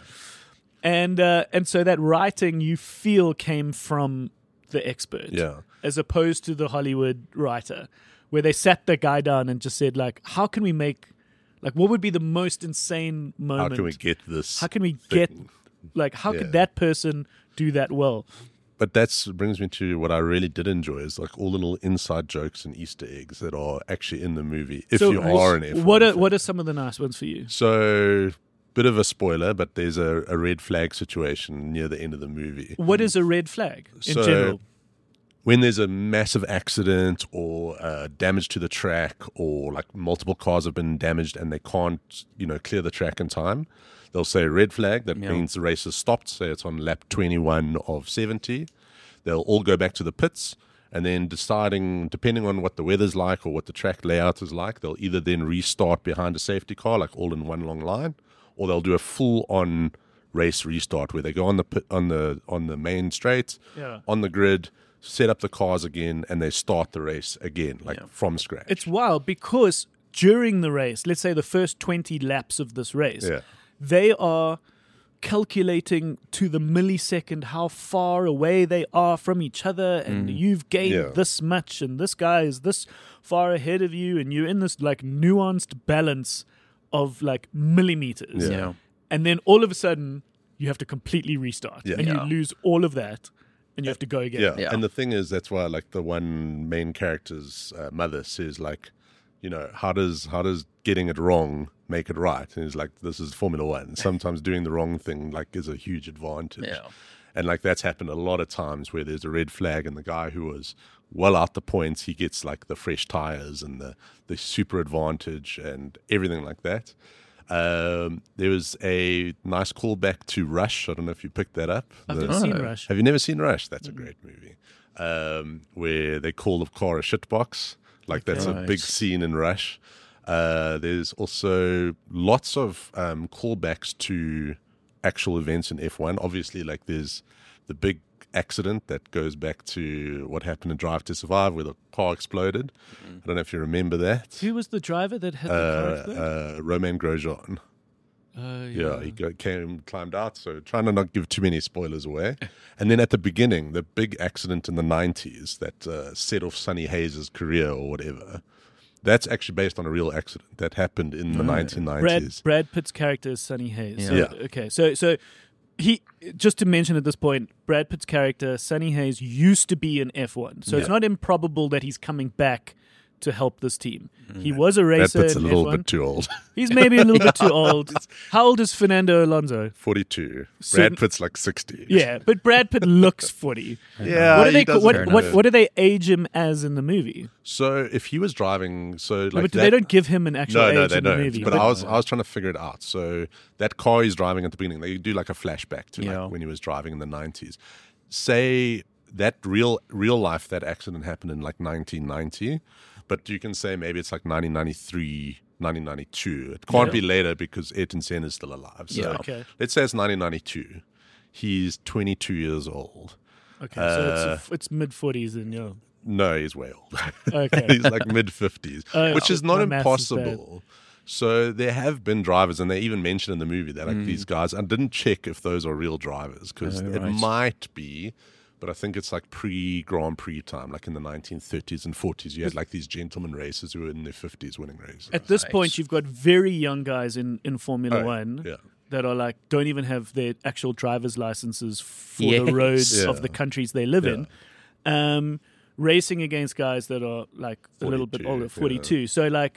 And so that writing, you feel, came from the expert, as opposed to the Hollywood writer, where they sat the guy down and just said, how can we make, what would be the most insane moment? How can we get this? How can we get, how could that person do that well. But that brings me to what I really did enjoy is like all the little inside jokes and Easter eggs that are actually in the movie. If you are an F1 what are some of the nice ones for you? So, bit of a spoiler, but there's a red flag situation near the end of the movie. What is a red flag in general? When there's a massive accident or damage to the track, or like multiple cars have been damaged and they can't, clear the track in time, they'll say red flag. That means the race has stopped. Say it's on lap 21 of 70. They'll all go back to the pits, and then depending on what the weather's like or what the track layout is like, they'll either then restart behind a safety car, like all in one long line, or they'll do a full-on race restart where they go on the main straight, on the grid, set up the cars again, and they start the race again, from scratch. It's wild because during the race, let's say the first 20 laps of this race, they are calculating to the millisecond how far away they are from each other, and you've gained this much, and this guy is this far ahead of you, and you're in this like nuanced balance of like millimeters. And then all of a sudden, you have to completely restart, and you lose all of that. And you have to go again. And the thing is, that's why like the one main character's mother says like, how does getting it wrong make it right? And he's like, this is Formula One. Sometimes doing the wrong thing like is a huge advantage. And like that's happened a lot of times where there's a red flag and the guy who was well out the points, he gets like the fresh tires and the super advantage and everything like that. There was a nice callback to Rush. I don't know if you picked that up. I've never seen Rush. Have you never seen Rush? That's a great movie. Where they call the car a shitbox. Like that's a big scene in Rush. There's also lots of callbacks to actual events in F1. Obviously, like there's the big accident that goes back to what happened in Drive to Survive where the car exploded. I don't know if you remember that. Who was the driver that had the car explode? Romain Grosjean. He climbed out, so trying to not give too many spoilers away. And then at the beginning, the big accident in the 90s that set off Sonny Hayes' career or whatever, that's actually based on a real accident that happened in the 1990s. Brad Pitt's character is Sonny Hayes. Yeah. Okay, so he, just to mention at this point, Brad Pitt's character, Sonny Hayes, used to be in F1. So it's not improbable that he's coming back to help this team. He was a racer. That's a little F1. bit too old. He's maybe a little bit too old. How old is Fernando Alonso? 42. Brad Pitt's like 60. Yeah, but Brad Pitt looks 40. Yeah, what do they age him as in the movie? So if he was driving, but they don't give him an actual age they in don't. the movie. But I was trying to figure it out. So that car he's driving at the beginning, they do like a flashback to like when he was driving in the 90s. Say that real life, that accident happened in like 1990. But you can say maybe it's like 1993, 1992. It can't be later because Ayrton Senna is still alive. So let's say it's 1992. He's 22 years old. Okay, so it's mid-40s then, No, he's way old. Okay. He's like mid-50s, which is not impossible. So there have been drivers, and they even mentioned in the movie that like these guys, I didn't check if those are real drivers because it might be. But I think it's like pre-Grand Prix time, like in the 1930s and 40s. You had like these gentleman racers who were in their 50s winning races. At this point, you've got very young guys in Formula One that are like, don't even have their actual driver's licenses for the roads of the countries they live in. Racing against guys that are like 42, a little bit older, 42. Yeah. So like,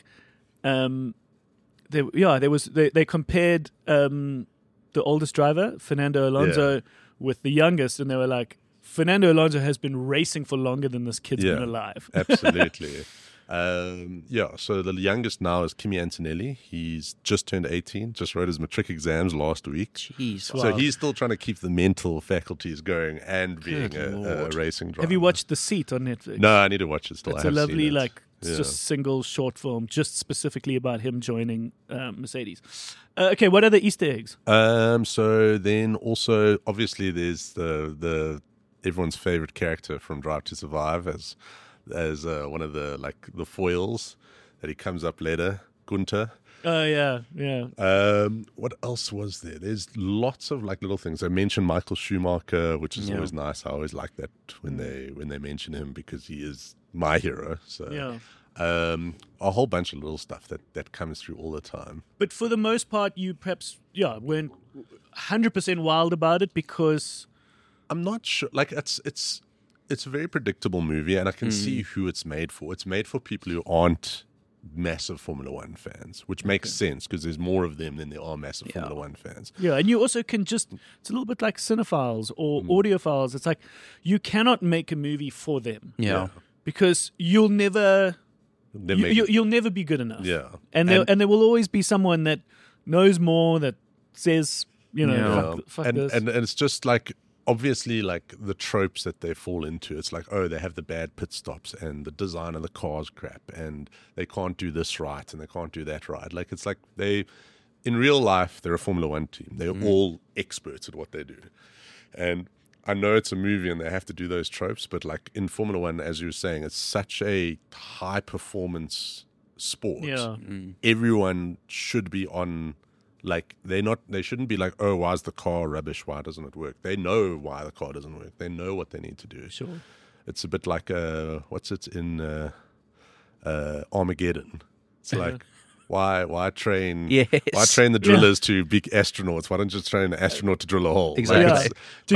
they compared the oldest driver, Fernando Alonso, with the youngest, and they were like, Fernando Alonso has been racing for longer than this kid's been alive. Absolutely. So the youngest now is Kimi Antonelli. He's just turned 18, just wrote his matric exams last week. Jeez. So he's still trying to keep the mental faculties going and being a racing driver. Have you watched The Seat on Netflix? No, I need to watch it still. It's a lovely, just single short film, just specifically about him joining Mercedes. Okay, what are the Easter eggs? So then also, obviously, there's the everyone's favorite character from Drive to Survive as one of the foils that he comes up later, Gunther. Oh yeah. What else was there? There's lots of like little things. I mentioned Michael Schumacher, which is always nice. I always like that when they mention him because he is my hero. So a whole bunch of little stuff that comes through all the time. But for the most part, you perhaps weren't 100% wild about it because I'm not sure. Like it's a very predictable movie, and I can see who it's made for. It's made for people who aren't massive Formula One fans, which makes sense because there's more of them than there are massive Formula One fans. Yeah, and you also can it's a little bit like cinephiles or audiophiles. It's like you cannot make a movie for them. Yeah. Because you'll never you'll never be good enough. Yeah. And there will always be someone that knows more, that says, fuck this. And it's just like, obviously, like the tropes that they fall into, it's like, oh, they have the bad pit stops and the design of the car's crap and they can't do this right and they can't do that right. Like, it's like in real life, they're a Formula One team. They're all experts at what they do. And I know it's a movie and they have to do those tropes, but like in Formula One, as you were saying, it's such a high performance sport. Yeah. Everyone should be on. Like they shouldn't be like, oh, why is the car rubbish? Why doesn't it work? They know why the car doesn't work. They know what they need to do. Sure. It's a bit like what's it in Armageddon? It's like why train the drillers to be astronauts? Why don't you just train an astronaut to drill a hole? Exactly.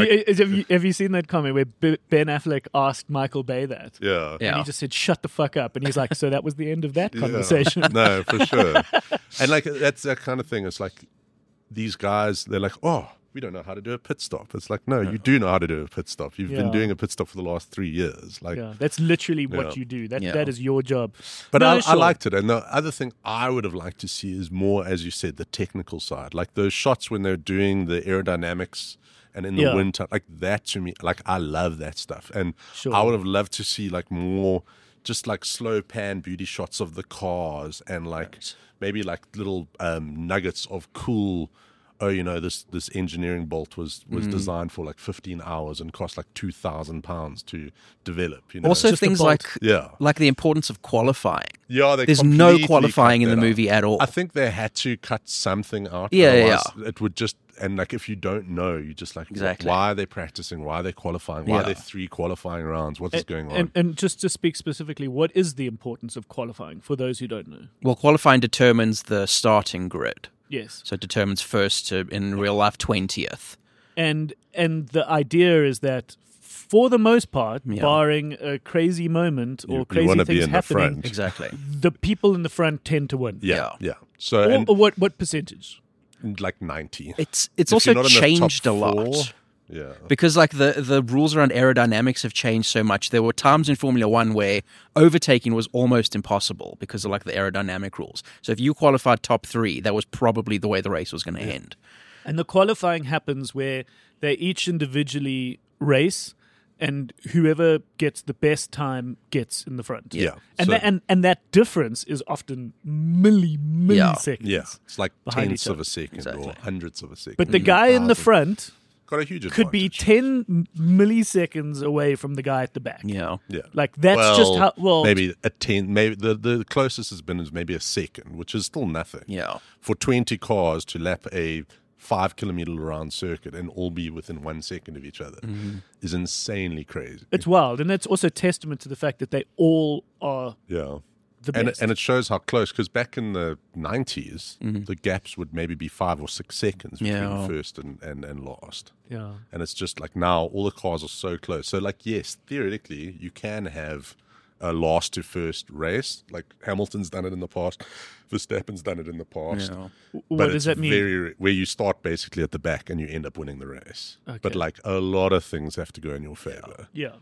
Have you seen that comment where Ben Affleck asked Michael Bay that? Yeah. And he just said, "Shut the fuck up," and he's like, "So that was the end of that conversation." No, for sure. And like that's that kind of thing. It's like these guys, they're like, oh, we don't know how to do a pit stop. It's like, no, you do know how to do a pit stop. You've been doing a pit stop for the last 3 years. Like, that's literally what you do. That is your job. But I liked it. And the other thing I would have liked to see is more, as you said, the technical side. Like those shots when they're doing the aerodynamics and in the winter, like that to me, like I love that stuff. And I would have loved to see like more just like slow pan beauty shots of the cars and like maybe like little nuggets of cool. Oh, this engineering bolt was designed for like 15 hours and cost like £2,000 to develop. Also, things like the importance of qualifying. Yeah, there's no qualifying in the movie at all. I think they had to cut something out. Yeah. It would just, and like if you don't know, you just like, exactly. Why are they practicing? Why are they qualifying? Why are there 3 qualifying rounds? What is going on? And just to speak specifically, what is the importance of qualifying for those who don't know? Well, qualifying determines the starting grid. Yes. So it determines first to, in real life, 20th. And the idea is that for the most part, barring a crazy moment or crazy things happening, exactly, the people in the front tend to win. Yeah. So or what percentage? Like 90. It's also changed a lot. Yeah. Because like the rules around aerodynamics have changed so much. There were times in Formula One where overtaking was almost impossible because of like the aerodynamic rules. So if you qualified top 3, that was probably the way the race was going to end. And the qualifying happens where they each individually race, and whoever gets the best time gets in the front. Yeah. And that difference is often milliseconds. Yeah. It's like tenths of a second Exactly. or hundredths of a second. But the guy in the front got a huge could be 10 milliseconds away from the guy at the back. Yeah. Like that's just how maybe a 10, maybe the closest has been is maybe a second, which is still nothing. Yeah. For 20 cars to lap a 5 kilometer round circuit and all be within 1 second of each other is insanely crazy. It's wild, and that's also testament to the fact that they all are the best. And it shows how close, because back in the 90s, the gaps would maybe be 5 or 6 seconds between first and last. Yeah. And it's just like now all the cars are so close. So like, yes, theoretically, you can have a last to first race. Like Hamilton's done it in the past. Verstappen's done it in the past. Yeah. But What does that mean? Where you start basically at the back and you end up winning the race. Okay. But like a lot of things have to go in your favor. Yeah.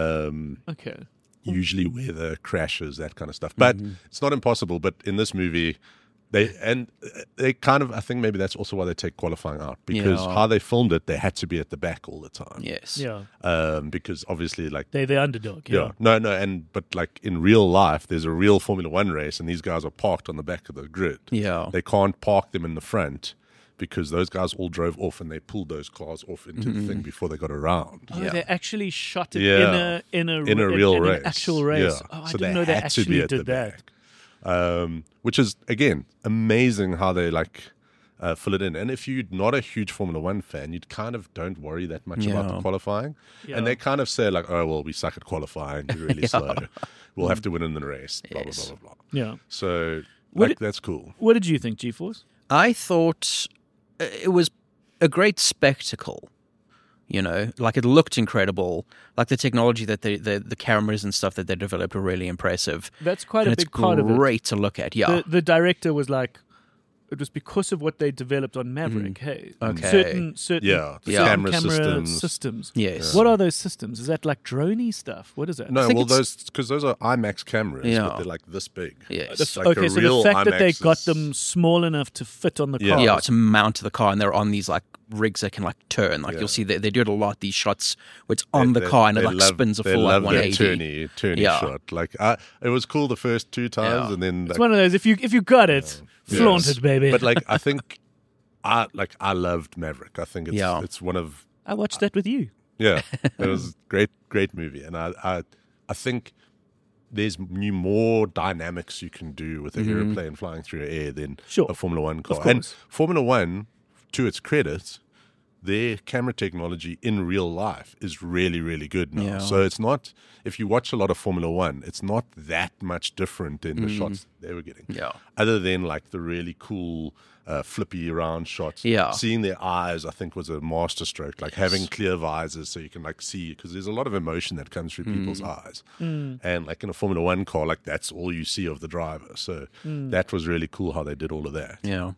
Okay. Usually weather, crashes, that kind of stuff. But it's not impossible. But in this movie, they kind of, I think maybe that's also why they take qualifying out, because how they filmed it, they had to be at the back all the time. Yes. Yeah. Because obviously, like They're the underdog. yeah, no, but like in real life, there's a real Formula One race, and these guys are parked on the back of the grid. Yeah. They can't park them in the front because those guys all drove off and they pulled those cars off into the thing before they got around. Oh, they actually shot it in a real race, an actual race. Yeah. Oh, I So didn't know they had to be actually at the did that. back. Which is again amazing how they like fill it in. And if you're not a huge Formula One fan, you kind of don't worry that much about the qualifying. Yeah. And they kind of say like, oh well, we suck at qualifying. We're really slow. We'll have to win in the race. Blah blah blah blah blah. Yeah. So like that's cool. What did you think, G-Force? I thought it was a great spectacle. You know, like it looked incredible. Like the technology that the cameras and stuff that they developed were really impressive. That's quite and a big part of it. It's great to look at. Yeah. The director was like, it was because of what they developed on Maverick. Hey, Okay. certain Yeah, the certain camera systems. Yes. What are those systems? Is that like droney stuff? What is that? No, think well, it's- those are IMAX cameras, Yeah. but they're like this big. Yes. It's like okay, a so real the fact that they IMAX got is- them small enough to fit on the Yeah. car. Yeah, to mount to the car, and they're on these like rigs that can like turn. Like Yeah. you'll see they do it a lot. These shots where it's on the car and it they like love- spins a they full like love that 180. turny Yeah. shot. Like it was cool the first 2 times, Yeah. and then It's one of those. If you got it, flaunt Yes. it, baby. But like I think I loved Maverick. I think Yeah. it's one of I watched that with you. yeah. It was great movie, and I think there's more dynamics you can do with an airplane flying through air than Sure. a Formula One car. Of And course. Formula One, to its credit, their camera technology in real life is really, really good now. Yeah. So it's not, if you watch a lot of Formula One, it's not that much different than the shots they were getting. Yeah. Other than like the really cool flippy around shots. Yeah. Seeing their eyes, I think, was a masterstroke. Like having clear visors so you can like see, because there's a lot of emotion that comes through people's eyes. And like in a Formula One car, like that's all you see of the driver. So that was really cool how they did all of that. Yeah.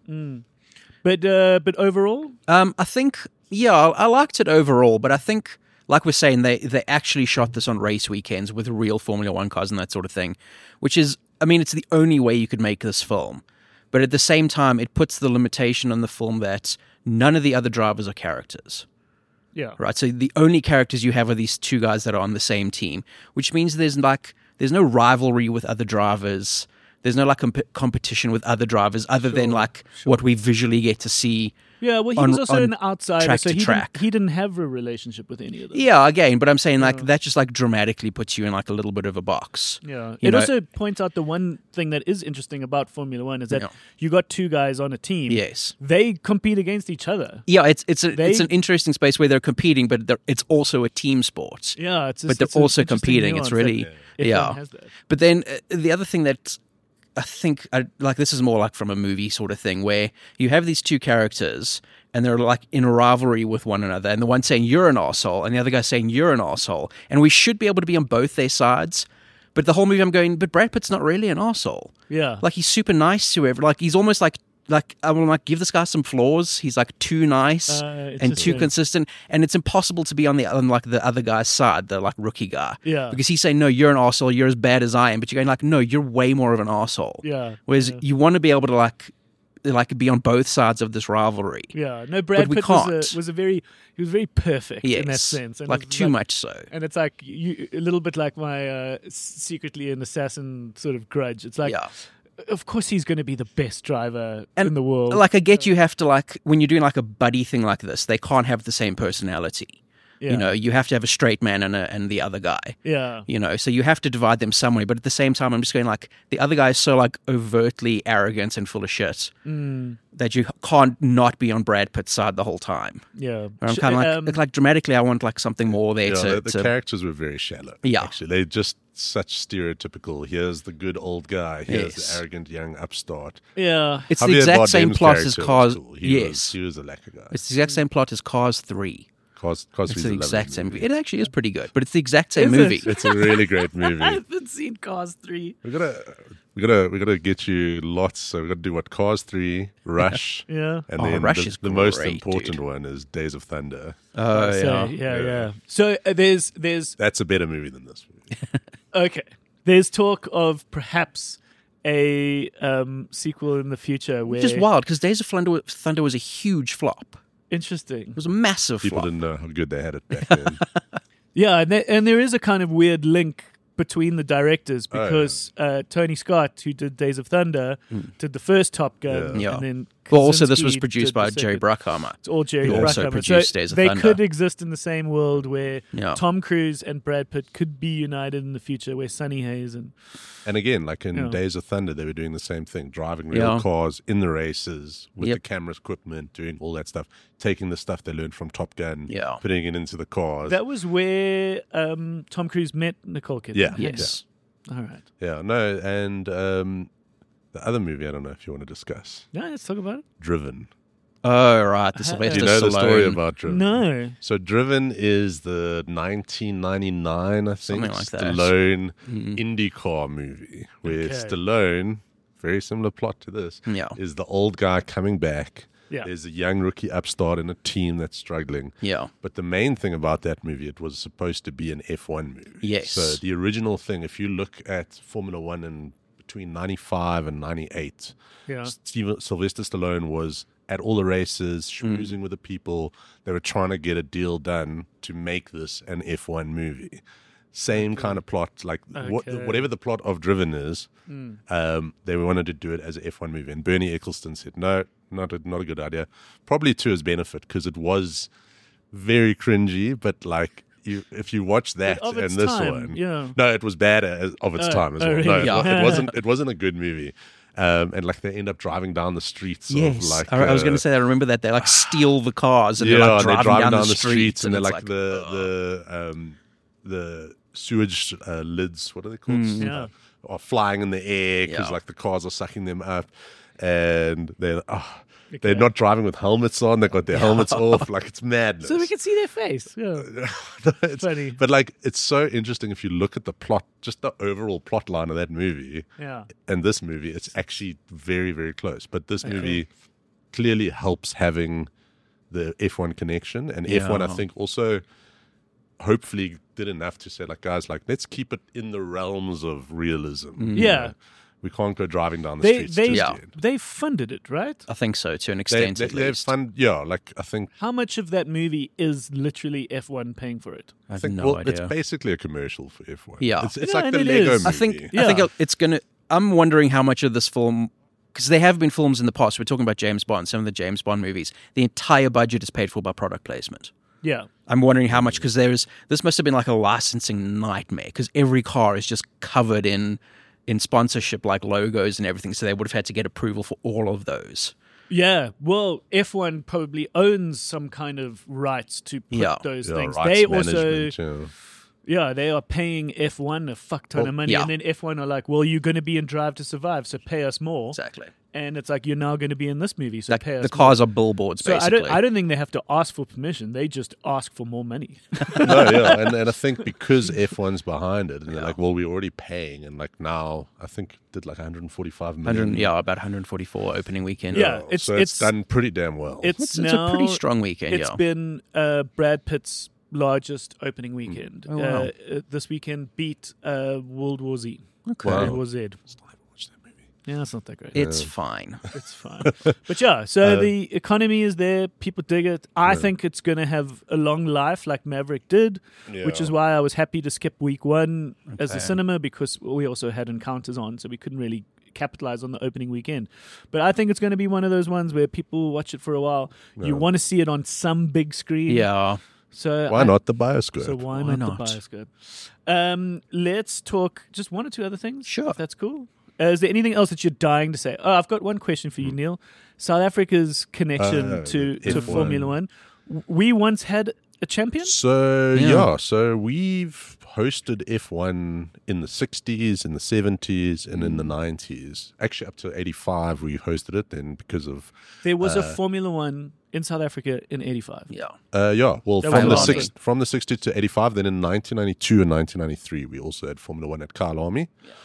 But overall, I think, yeah, I liked it overall, but I think, like we're saying, they actually shot this on race weekends with real Formula One cars and that sort of thing, which is, I mean, it's the only way you could make this film. But at the same time, it puts the limitation on the film that none of the other drivers are characters. yeah, Right, so the only characters you have are these two guys that are on the same team, which means there's no rivalry with other drivers. There's no like competition with other drivers other than like what we visually get to see. yeah. Well, he on- was also on an outsider, track so to he track. didn't have a relationship with any of them. Yeah, again, but I'm saying like that just like dramatically puts you in like a little bit of a box. Yeah. You It know- also points out the one thing that is interesting about Formula One is that Yeah. you got two guys on a team. Yes. They compete against each other. Yeah, it's an They- interesting space where they're competing, but it's also a team sport. Yeah, it's But they're it's an also interesting competing. It's nuance really that F1 yeah. has that. But then the other thing that I think like this is more like from a movie sort of thing where you have these two characters and they're like in a rivalry with one another, and the one saying you're an arsehole and the other guy saying you're an arsehole, and we should be able to be on both their sides. But the whole movie I'm going, but Brad Pitt's not really an arsehole. Yeah. Like he's super nice to everyone. Like he's almost like I will like give this guy some flaws. He's like too nice It's and just too a- consistent, and it's impossible to be on like the other guy's side, the like rookie guy. Yeah. because he's saying no, you're an arsehole, you're as bad as I am, but you're going like no, you're way more of an arsehole. Yeah, Whereas yeah. you want to be able to like be on both sides of this rivalry. Yeah, no, Brad we Pitt can't. was very perfect Yes, in that sense, and like it's too much so. And it's like a little bit like my secretly an assassin sort of grudge. It's like, Yeah. of course he's going to be the best driver And in the world. Like I get you have to like when you're doing like a buddy thing like this, they can't have the same personality. Yeah. You know, you have to have a straight man and the other guy. yeah, You know, so you have to divide them some way. But at the same time, I'm just going like the other guy is so like overtly arrogant and full of shit that you can't not be on Brad Pitt's side the whole time. yeah. I'm kind of like dramatically, I want like something more there Yeah, to. the characters were very shallow. Yeah. Actually, they're just such stereotypical. Here's the good old guy. Here's Yes. the arrogant young upstart. Yeah, it's the Javier exact same Bardem's plot as character was Cars. cool. He Yes, was a lacquer guy. it's the exact same plot as Cars 3. Cars It's 3's a the lovely exact same. movie. It actually is pretty good, but it's the exact same Is it? movie. It's a really great I movie. haven't seen Cars 3. We gotta get you lots. So we gotta do what Cars 3, Rush, Yeah. and Oh, then Rush the, is the most great, important dude. one is Days of Thunder. Oh So, yeah. yeah. So there's That's a better movie than this movie. okay. There's talk of perhaps a sequel in the future where Which is wild because Days of Thunder was a huge flop. interesting. It was a massive People flop. didn't know how good they had it back then. Yeah, and there is a kind of weird link between the directors Oh, yeah. because Tony Scott, who did Days of Thunder, did the first Top Gun, Yeah. and then Well, also this Kaczynski was produced did by the Jerry second. Bruckheimer. It's all Jerry who also Bruckheimer. produced So Days of they Thunder. could exist in the same world where Yeah. Tom Cruise and Brad Pitt could be united in the future, where Sonny Hayes and And again, like in Yeah. Days of Thunder, they were doing the same thing, driving real Yeah. cars in the races with Yep. the camera equipment, doing all that stuff, taking the stuff they learned from Top Gun, Yeah. putting it into the cars. that was where Tom Cruise met Nicole Kidman. Yeah. Yes. All right. Yeah, no, and the other movie, I don't know if you want to discuss, Yeah, let's talk about it. Driven. Oh, right. The Do Sylvester you know the story Stallone. about Driven? No. So Driven is the 1999, I think, Something like that. Stallone IndyCar movie where Okay. Stallone, very similar plot to this, Yeah. is the old guy coming back. Yeah. There's a young rookie upstart in a team that's struggling. Yeah. But the main thing about that movie, it was supposed to be an F1 movie. Yes. So the original thing, if you look at Formula One in between 95 and 98, Yeah. Sylvester Stallone was at all the races, schmoozing with the people. They were trying to get a deal done to make this an F1 movie. Same kind of plot, like Okay. whatever the plot of Driven is, they wanted to do it as an F1 movie. And Bernie Eccleston said, no, not a good idea. Probably to his benefit, because it was very cringy, but like, if you watch that Of and its this time, one, yeah. no, it was bad of its time as well. really? No, Yeah. it wasn't a good movie. And like they end up driving down the streets Yes. of like I was going to say, I remember that. They like steal the cars and they're like they're driving down the streets. and they're it's like the sewage lids, what are they called? Yeah. Are flying in the air because Yeah. like the cars are sucking them up, and they're not driving with helmets on. They've got their helmets off. Like it's madness. So we can see their face. Yeah. It's funny. But like it's so interesting if you look at the plot, just the overall plot line of that movie Yeah. and this movie, it's actually very, very close. But this movie clearly helps having the F1 connection, and F1 I Yeah. think also hopefully did enough to say like, guys, like let's keep it in the realms of realism. Yeah. We can't go driving down the They streets they just Yeah. yet. they funded it, right? I think so, to an They, extent at they've least. fun, yeah. Like I think How much of that movie is literally F1 paying for it? I have think no it's idea. basically a commercial for F1. Yeah. it's Yeah, like and the it Lego is. movie. I think Yeah. it's gonna. I'm wondering how much of this film, because there have been films in the past. We're talking about James Bond. Some of the James Bond movies, the entire budget is paid for by product placement. Yeah. I'm wondering how much, because this must have been like a licensing nightmare, because every car is just covered in sponsorship like logos and everything. So they would have had to get approval for all of those. Yeah, well, F1 probably owns some kind of rights to put Yeah. those Yeah, things. rights They also, management, yeah. they are paying F1 a fuck ton of money, yeah. and then F1 are like, well, you're going to be in Drive to Survive, so pay us more. Exactly. And it's like, you're now going to be in this movie, so Like pay us the cars are billboards, more. So basically. I don't think they have to ask for permission. They just ask for more money. No, yeah, and I think because F1's behind it, and they're like, well, we're already paying, and like now, I think did like 145 million. about 144 opening weekend. Yeah. So it's done pretty damn well. It's It's now, a pretty strong weekend. It's Yeah. been Brad Pitt's largest opening weekend. Oh, wow. This weekend beat World War Z. Okay. World War Z. Still haven't watched that movie. Yeah, it's not that great. It's fine. It's fine. But yeah, so the economy is there. People dig it. I think it's going to have a long life like Maverick did, which is Yeah. why I was happy to skip week one as a Okay. cinema, because we also had encounters on, so we couldn't really capitalize on the opening weekend. But I think it's going to be one of those ones where people watch it for a while. You want to see it on some big screen. Yeah. So Why not the Bioscope? So why Why not not? the Bioscope? Let's talk just one or two other things. Sure. If that's cool. Is there anything else that you're dying to say? Oh, I've got one question for you, Neil. South Africa's connection to F1. Formula One. We once had a champion? So Yeah. so we've hosted F1 in the 60s, in the 70s, and in the 90s. Actually, up to 85, we hosted it. Then because of There was a Formula One in South Africa in 85. Yeah. well, That from the was awesome. from the 60 to 85. Then in 1992 and 1993, we also had Formula One at Kyalami.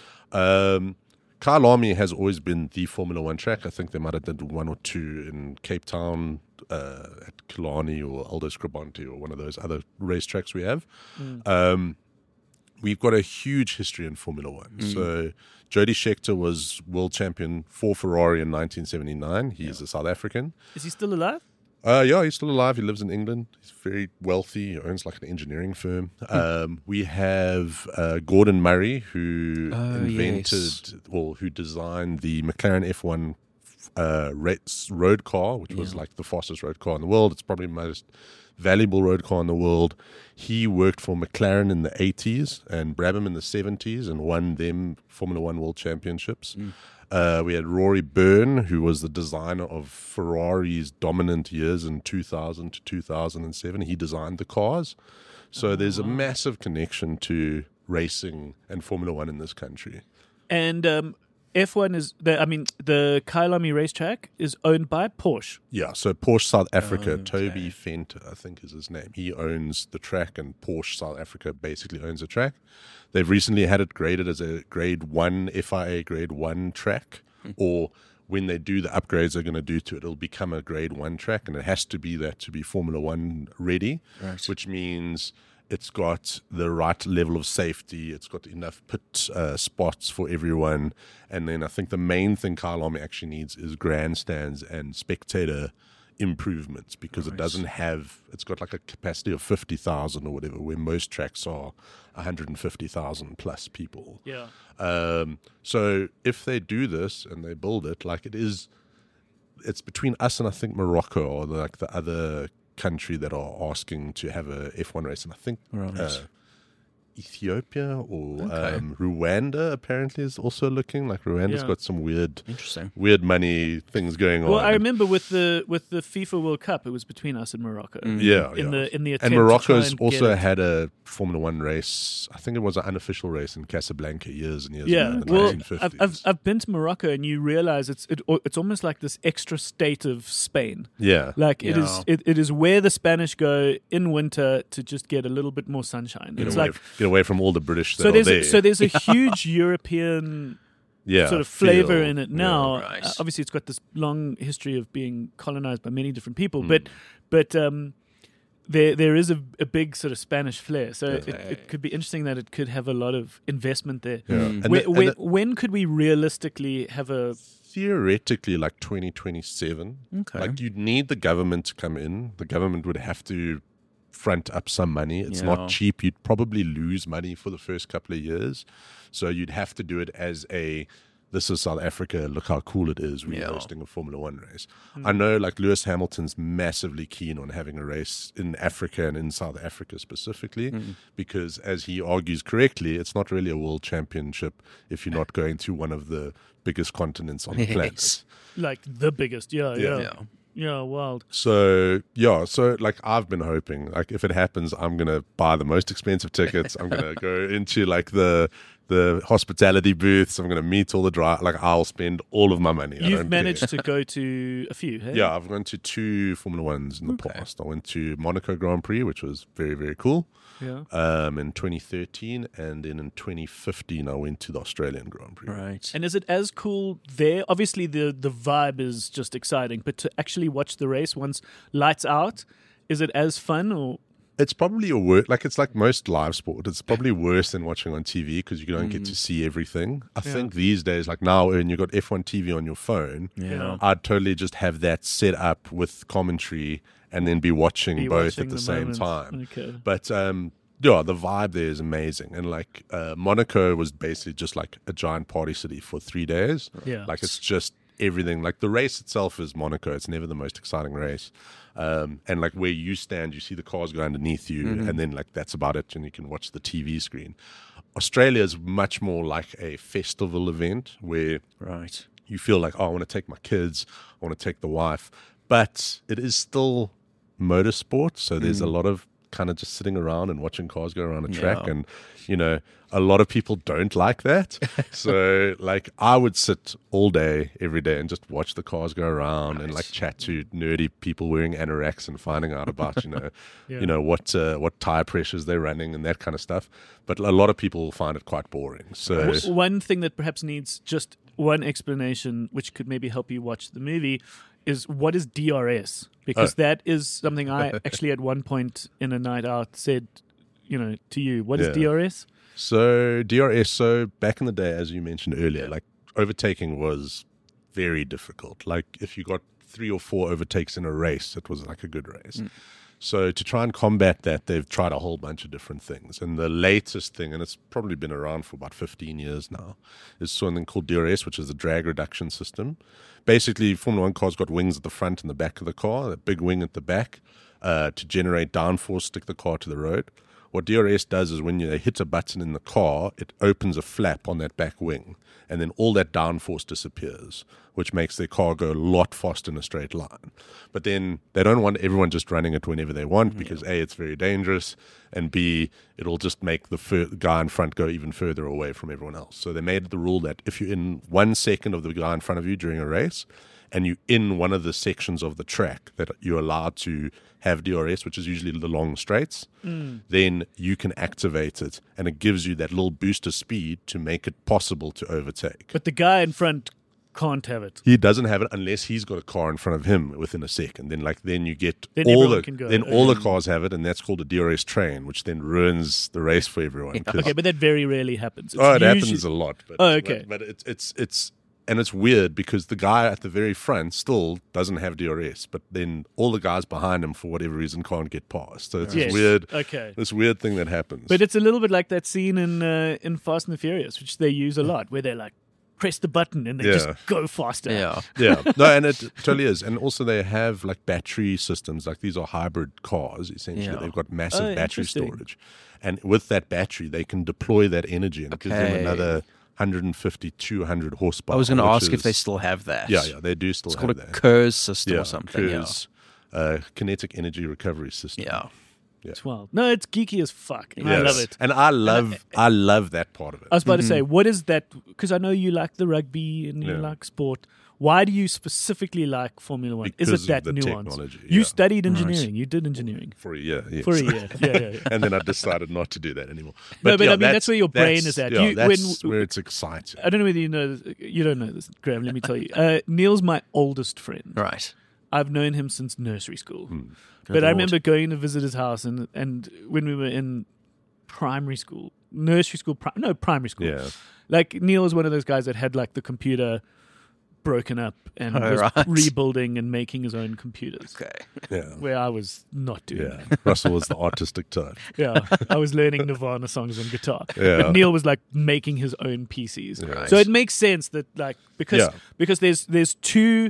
Kyalami has always been the Formula One track. I think they might have done one or two in Cape Town, at Killarney or Aldo Scribante or one of those other racetracks we have. We've got a huge history in Formula One. So Jody Scheckter was world champion for Ferrari in 1979. He's a South African. Is he still alive? Yeah, he's still alive. He lives in England. He's very wealthy. He owns like an engineering firm. We have Gordon Murray, who who designed the McLaren F1 road car, which was like the fastest road car in the world. It's probably the most valuable road car in the world. He worked for McLaren in the 80s and Brabham in the 70s and won them Formula One World Championships. We had Rory Byrne, who was the designer of Ferrari's dominant years in 2000 to 2007. He designed the cars. So there's a massive connection to racing and Formula One in this country. And F1 is the Kyalami racetrack is owned by Porsche. Yeah, so Porsche South Africa, Toby Fenter, I think is his name. He owns the track, and Porsche South Africa basically owns the track. They've recently had it graded as a Grade 1, FIA Grade 1 track, or when they do the upgrades they're going to do to it, it'll become a Grade 1 track, and it has to be that to be Formula 1 ready, which means it's got the right level of safety, it's got enough pit spots for everyone, and then I think the main thing Kyalami actually needs is grandstands and spectator improvements, because it doesn't have, it's got like a capacity of 50,000 or whatever, where most tracks are 150,000 plus people. Yeah. So if they do this and they build it, like it's between us and I think Morocco, or like the other country that are asking to have a F1 race, and I think Ethiopia or Rwanda apparently is also looking. Like Rwanda's got some weird money things going on. Well, I remember with the FIFA World Cup, it was between us and Morocco. In the attempt and Morocco's to try and also had a Formula One race. I think it was an unofficial race in Casablanca years and years ago in the well, 1950s. I've been to Morocco, and you realize it's almost like this extra state of Spain. Yeah, like it is where the Spanish go in winter to just get a little bit more sunshine. Get away from all the British that so are there. So there's a huge European sort of flavor in it now. Yeah, right. Obviously, it's got this long history of being colonized by many different people, but there is a big sort of Spanish flair. So it could be interesting that it could have a lot of investment there. Yeah. When could we realistically have a... Theoretically, like 2027. Okay. Like you'd need the government to come in. The government would have to front up some money. It's not cheap. You'd probably lose money for the first couple of years. So you'd have to do it as this is South Africa, look how cool it is, we're hosting a Formula One race. I know like Lewis Hamilton's massively keen on having a race in Africa and in South Africa specifically, because as he argues correctly, it's not really a world championship if you're not going to one of the biggest continents on the planet. Like the biggest, yeah, wild. So like I've been hoping, like if it happens, I'm gonna buy the most expensive tickets. I'm gonna go into like the hospitality booths. I'm gonna meet all the like I'll spend all of my money. You've managed to go to a few, hey? Yeah, I've gone to 2 Formula Ones in the past. I went to Monaco Grand Prix, which was very, very cool. Yeah. In 2013, and then in 2015 I went to the Australian Grand Prix. Right. And is it as cool there? Obviously the vibe is just exciting, but to actually watch the race once lights out, is it as fun? Or it's probably a worse, like it's like most live sport. It's probably worse than watching on TV because you don't get to see everything. I think these days, like now, when you've got F1 TV on your phone, I'd totally just have that set up with commentary and then be watching both at the same time. Okay. But the vibe there is amazing. And like Monaco was basically just like a giant party city for 3 days. Yeah. Like it's just everything. Like the race itself is Monaco. It's never the most exciting race. And like where you stand, you see the cars go underneath you, and then like that's about it, and you can watch the TV screen. Australia is much more like a festival event where you feel like, oh, I want to take my kids, I want to take the wife, but it is still motorsport, so there's a lot of kind of just sitting around and watching cars go around a track, and you know, a lot of people don't like that. So like I would sit all day every day and just watch the cars go around and like chat to nerdy people wearing anoraks and finding out about you know what tire pressures they're running and that kind of stuff. But a lot of people find it quite boring. So one thing that perhaps needs just one explanation, which could maybe help you watch the movie, is what is DRS? Because that is something I actually at one point in a night out said, to you. What is DRS? So DRS, so back in the day, as you mentioned earlier, like overtaking was very difficult. Like if you got 3 or 4 overtakes in a race, it was like a good race. So to try and combat that, they've tried a whole bunch of different things. And the latest thing, and it's probably been around for about 15 years now, is something called DRS, which is the drag reduction system. Basically, Formula 1 cars got wings at the front and the back of the car, a big wing at the back to generate downforce, stick the car to the road. what DRS does is when they hit a button in the car, it opens a flap on that back wing, and then all that downforce disappears, which makes their car go a lot faster in a straight line. But then they don't want everyone just running it whenever they want because A, it's very dangerous, and B, it'll just make the guy in front go even further away from everyone else. So they made the rule that if you're in 1 second of the guy in front of you during a race, and you're in one of the sections of the track that you're allowed to have DRS, which is usually the long straights, then you can activate it, and it gives you that little boost of speed to make it possible to overtake. But the guy in front can't have it. He doesn't have it unless he's got a car in front of him within a second. Then you get Then all everyone can go. all the cars have it, and that's called a DRS train, which then ruins the race for everyone. 'Cause- Okay, but that very rarely happens. It's it usually- happens a lot. But, Oh, okay. But it's weird because the guy at the very front still doesn't have DRS, but then all the guys behind him, for whatever reason, can't get past. So it's Yes. this weird thing that happens. But it's a little bit like that scene in Fast and the Furious, which they use a lot, where they're like, press the button and they just go faster. Yeah. yeah, no, and it totally is. And also they have like battery systems. Like these are hybrid cars, essentially. Yeah. They've got massive battery interesting. storage. And with that battery, they can deploy that energy and it gives them Okay. another 150, 200 horsepower. I was going to which ask if they is- still have that. Yeah, they do still It's have called a that. KERS system Yeah, or something. KERS, kinetic energy recovery system. Yeah. It's wild. No, it's geeky as fuck. And I Yes. love it. And I love that part of it. I was about to say, what is that? Because I know you like the rugby and you Yeah. like sport. Why do you specifically like Formula One? Because is of it that the nuance? technology, You yeah. studied engineering. You did engineering For a year, yes. for a year. Yeah. And then I decided not to do that anymore. No, but I mean, that's where your brain is at. Yeah, You- that's when- where it's exciting. I don't know whether you know this. You don't know this, Graham. Let me tell you. Neil's my oldest friend. Right. I've known him since nursery school. Hmm. But I remember going to visit his house, and when we were in primary school, primary school. Yeah. Like Neil was one of those guys that had like the computer broken up and Oh, was right. rebuilding and making his own computers. Okay. Yeah. Where I was not doing Yeah. that. Russell was the artistic type. Yeah, I was learning Nirvana songs on guitar. Yeah. But Neil was like making his own PCs. Right. So it makes sense that like because there's two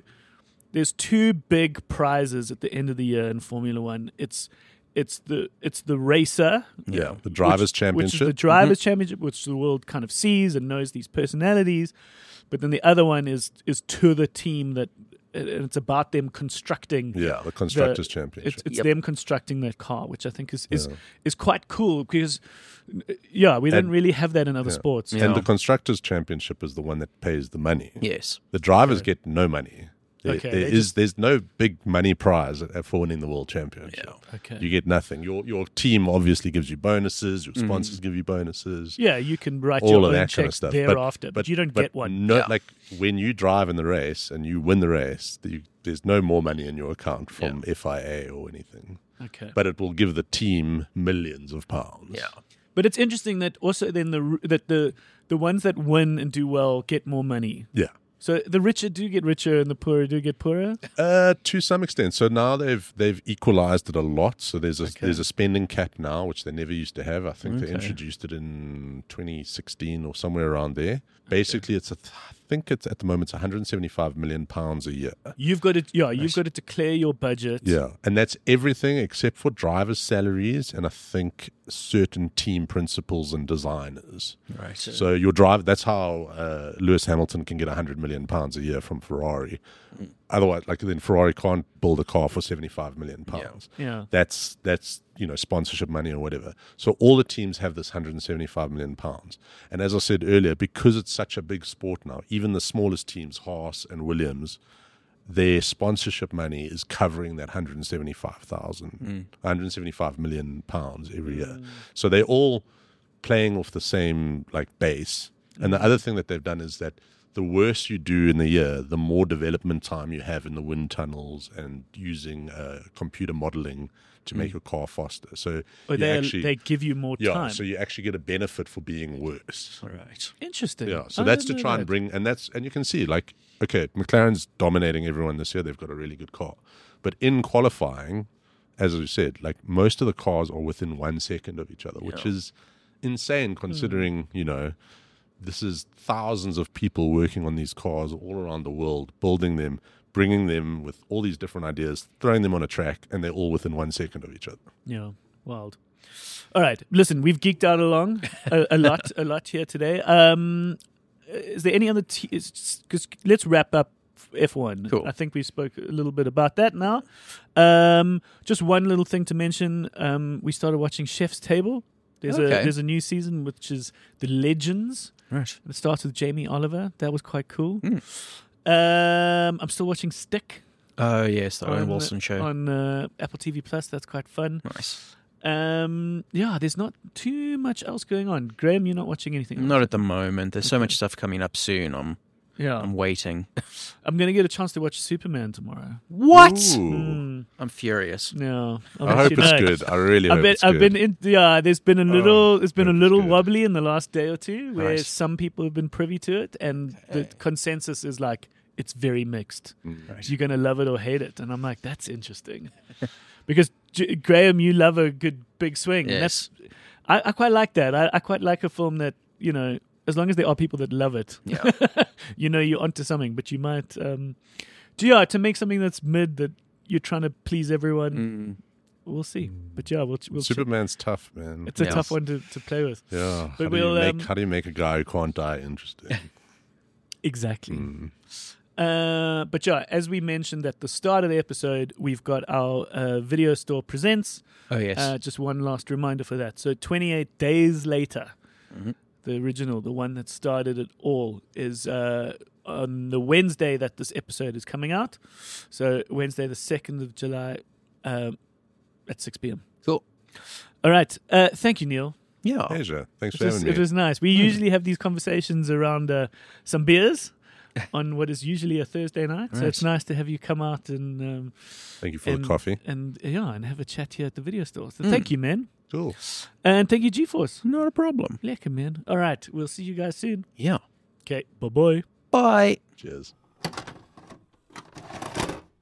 big prizes at the end of the year in Formula One. It's the racer, Yeah. The Drivers' Championship. which is the drivers' championship, which the world kind of sees and knows these personalities. But then the other one is to the team that, and it's about them constructing. Yeah, the Constructors' Championship. It's Yep. them constructing that car, which I think is quite cool because, we don't really have that in other sports. Yeah. And the Constructors' Championship is the one that pays the money. Yes. The drivers get no money. Okay, There's no big money prize for winning the world championship. Yeah. Okay. You get nothing. Your team obviously gives you bonuses. Your sponsors give you bonuses. Yeah, you can write All your of own that kind of checks stuff. thereafter, but you don't get one. No, Yeah. like when you drive in the race and you win the race, there's no more money in your account from FIA or anything. Okay. But it will give the team millions of pounds. Yeah. But it's interesting that also then the ones that win and do well get more money. Yeah. So the richer do get richer and the poorer do get poorer. To some extent. So now they've equalized it a lot. So there's a spending cap now, which they never used to have. I think they introduced it in 2016 or somewhere around there. Basically, I think it's at the moment it's 175 million pounds a year. You've got to declare your budget. Yeah, and that's everything except for drivers' salaries and I think certain team principals and designers. Right. So your driver, that's how Lewis Hamilton can get 100 million pounds a year from Ferrari. Otherwise, like then Ferrari can't build a car for 75 million pounds. Yeah. That's sponsorship money or whatever. So all the teams have this 175 million pounds. And as I said earlier, because it's such a big sport now, even the smallest teams, Haas and Williams, their sponsorship money is covering that 175 million pounds every year. So they're all playing off the same like base. And the other thing that they've done is that the worse you do in the year, the more development time you have in the wind tunnels and using computer modeling to make your car faster. So They give you more time. so you actually get a benefit for being worse. Right. Interesting. Yeah, so I that's to didn't try know and that. bring, and you can see, like, okay, McLaren's dominating everyone this year. They've got a really good car. But in qualifying, as I said, like, most of the cars are within 1 second of each other, which is insane considering, this is thousands of people working on these cars all around the world, building them, bringing them with all these different ideas, throwing them on a track, and they're all within 1 second of each other. Yeah, wild. All right. Listen, we've geeked out a lot here today. Is there any other? Because let's wrap up F1. Cool. I think we spoke a little bit about that now. Just one little thing to mention. We started watching Chef's Table. There's a new season which is The Legends. Right. It starts with Jamie Oliver. That was quite cool. I'm still watching Stick. Oh, yes, the Owen Wilson show. On Apple TV Plus. That's quite fun. Nice. There's not too much else going on. Graham, you're not watching anything else? Not at the moment. There's so much stuff coming up soon. I'm waiting. I'm going to get a chance to watch Superman tomorrow. What? Ooh. I'm furious. No, I hope it's good. I really hope it's good. There's been a little good. wobbly in the last day or two where Right. some people have been privy to it, and the consensus is like it's very mixed. You're going to love it or hate it, and I'm like, that's interesting, because Graham, you love a good big swing. Yes. And I quite like that. I quite like a film that as long as there are people that love it, Yeah. you're onto something. But you might, to make something that's mid that you're trying to please everyone. We'll see. But we'll Superman's tough, man. It's a Yes. tough one to play with. Yeah. But How do you make a guy who can't die interesting? Exactly. But as we mentioned at the start of the episode, we've got our Video Store Presents. Oh, yes. Just one last reminder for that. So 28 days later, the original, the one that started it all, is on the Wednesday that this episode is coming out. So Wednesday, the 2nd of July at 6 p.m. Cool. All right. Thank you, Neil. Yeah. Pleasure. Thanks for having me. It was nice. We usually have these conversations around some beers on what is usually a Thursday night. So it's nice to have you come out and Thank you for the coffee. and have a chat here at the video store. So thank you, man. Cool. And thank you, GeForce. Not a problem. Lekker, man. All right. We'll see you guys soon. Yeah. Okay. Bye-bye. Bye. Cheers.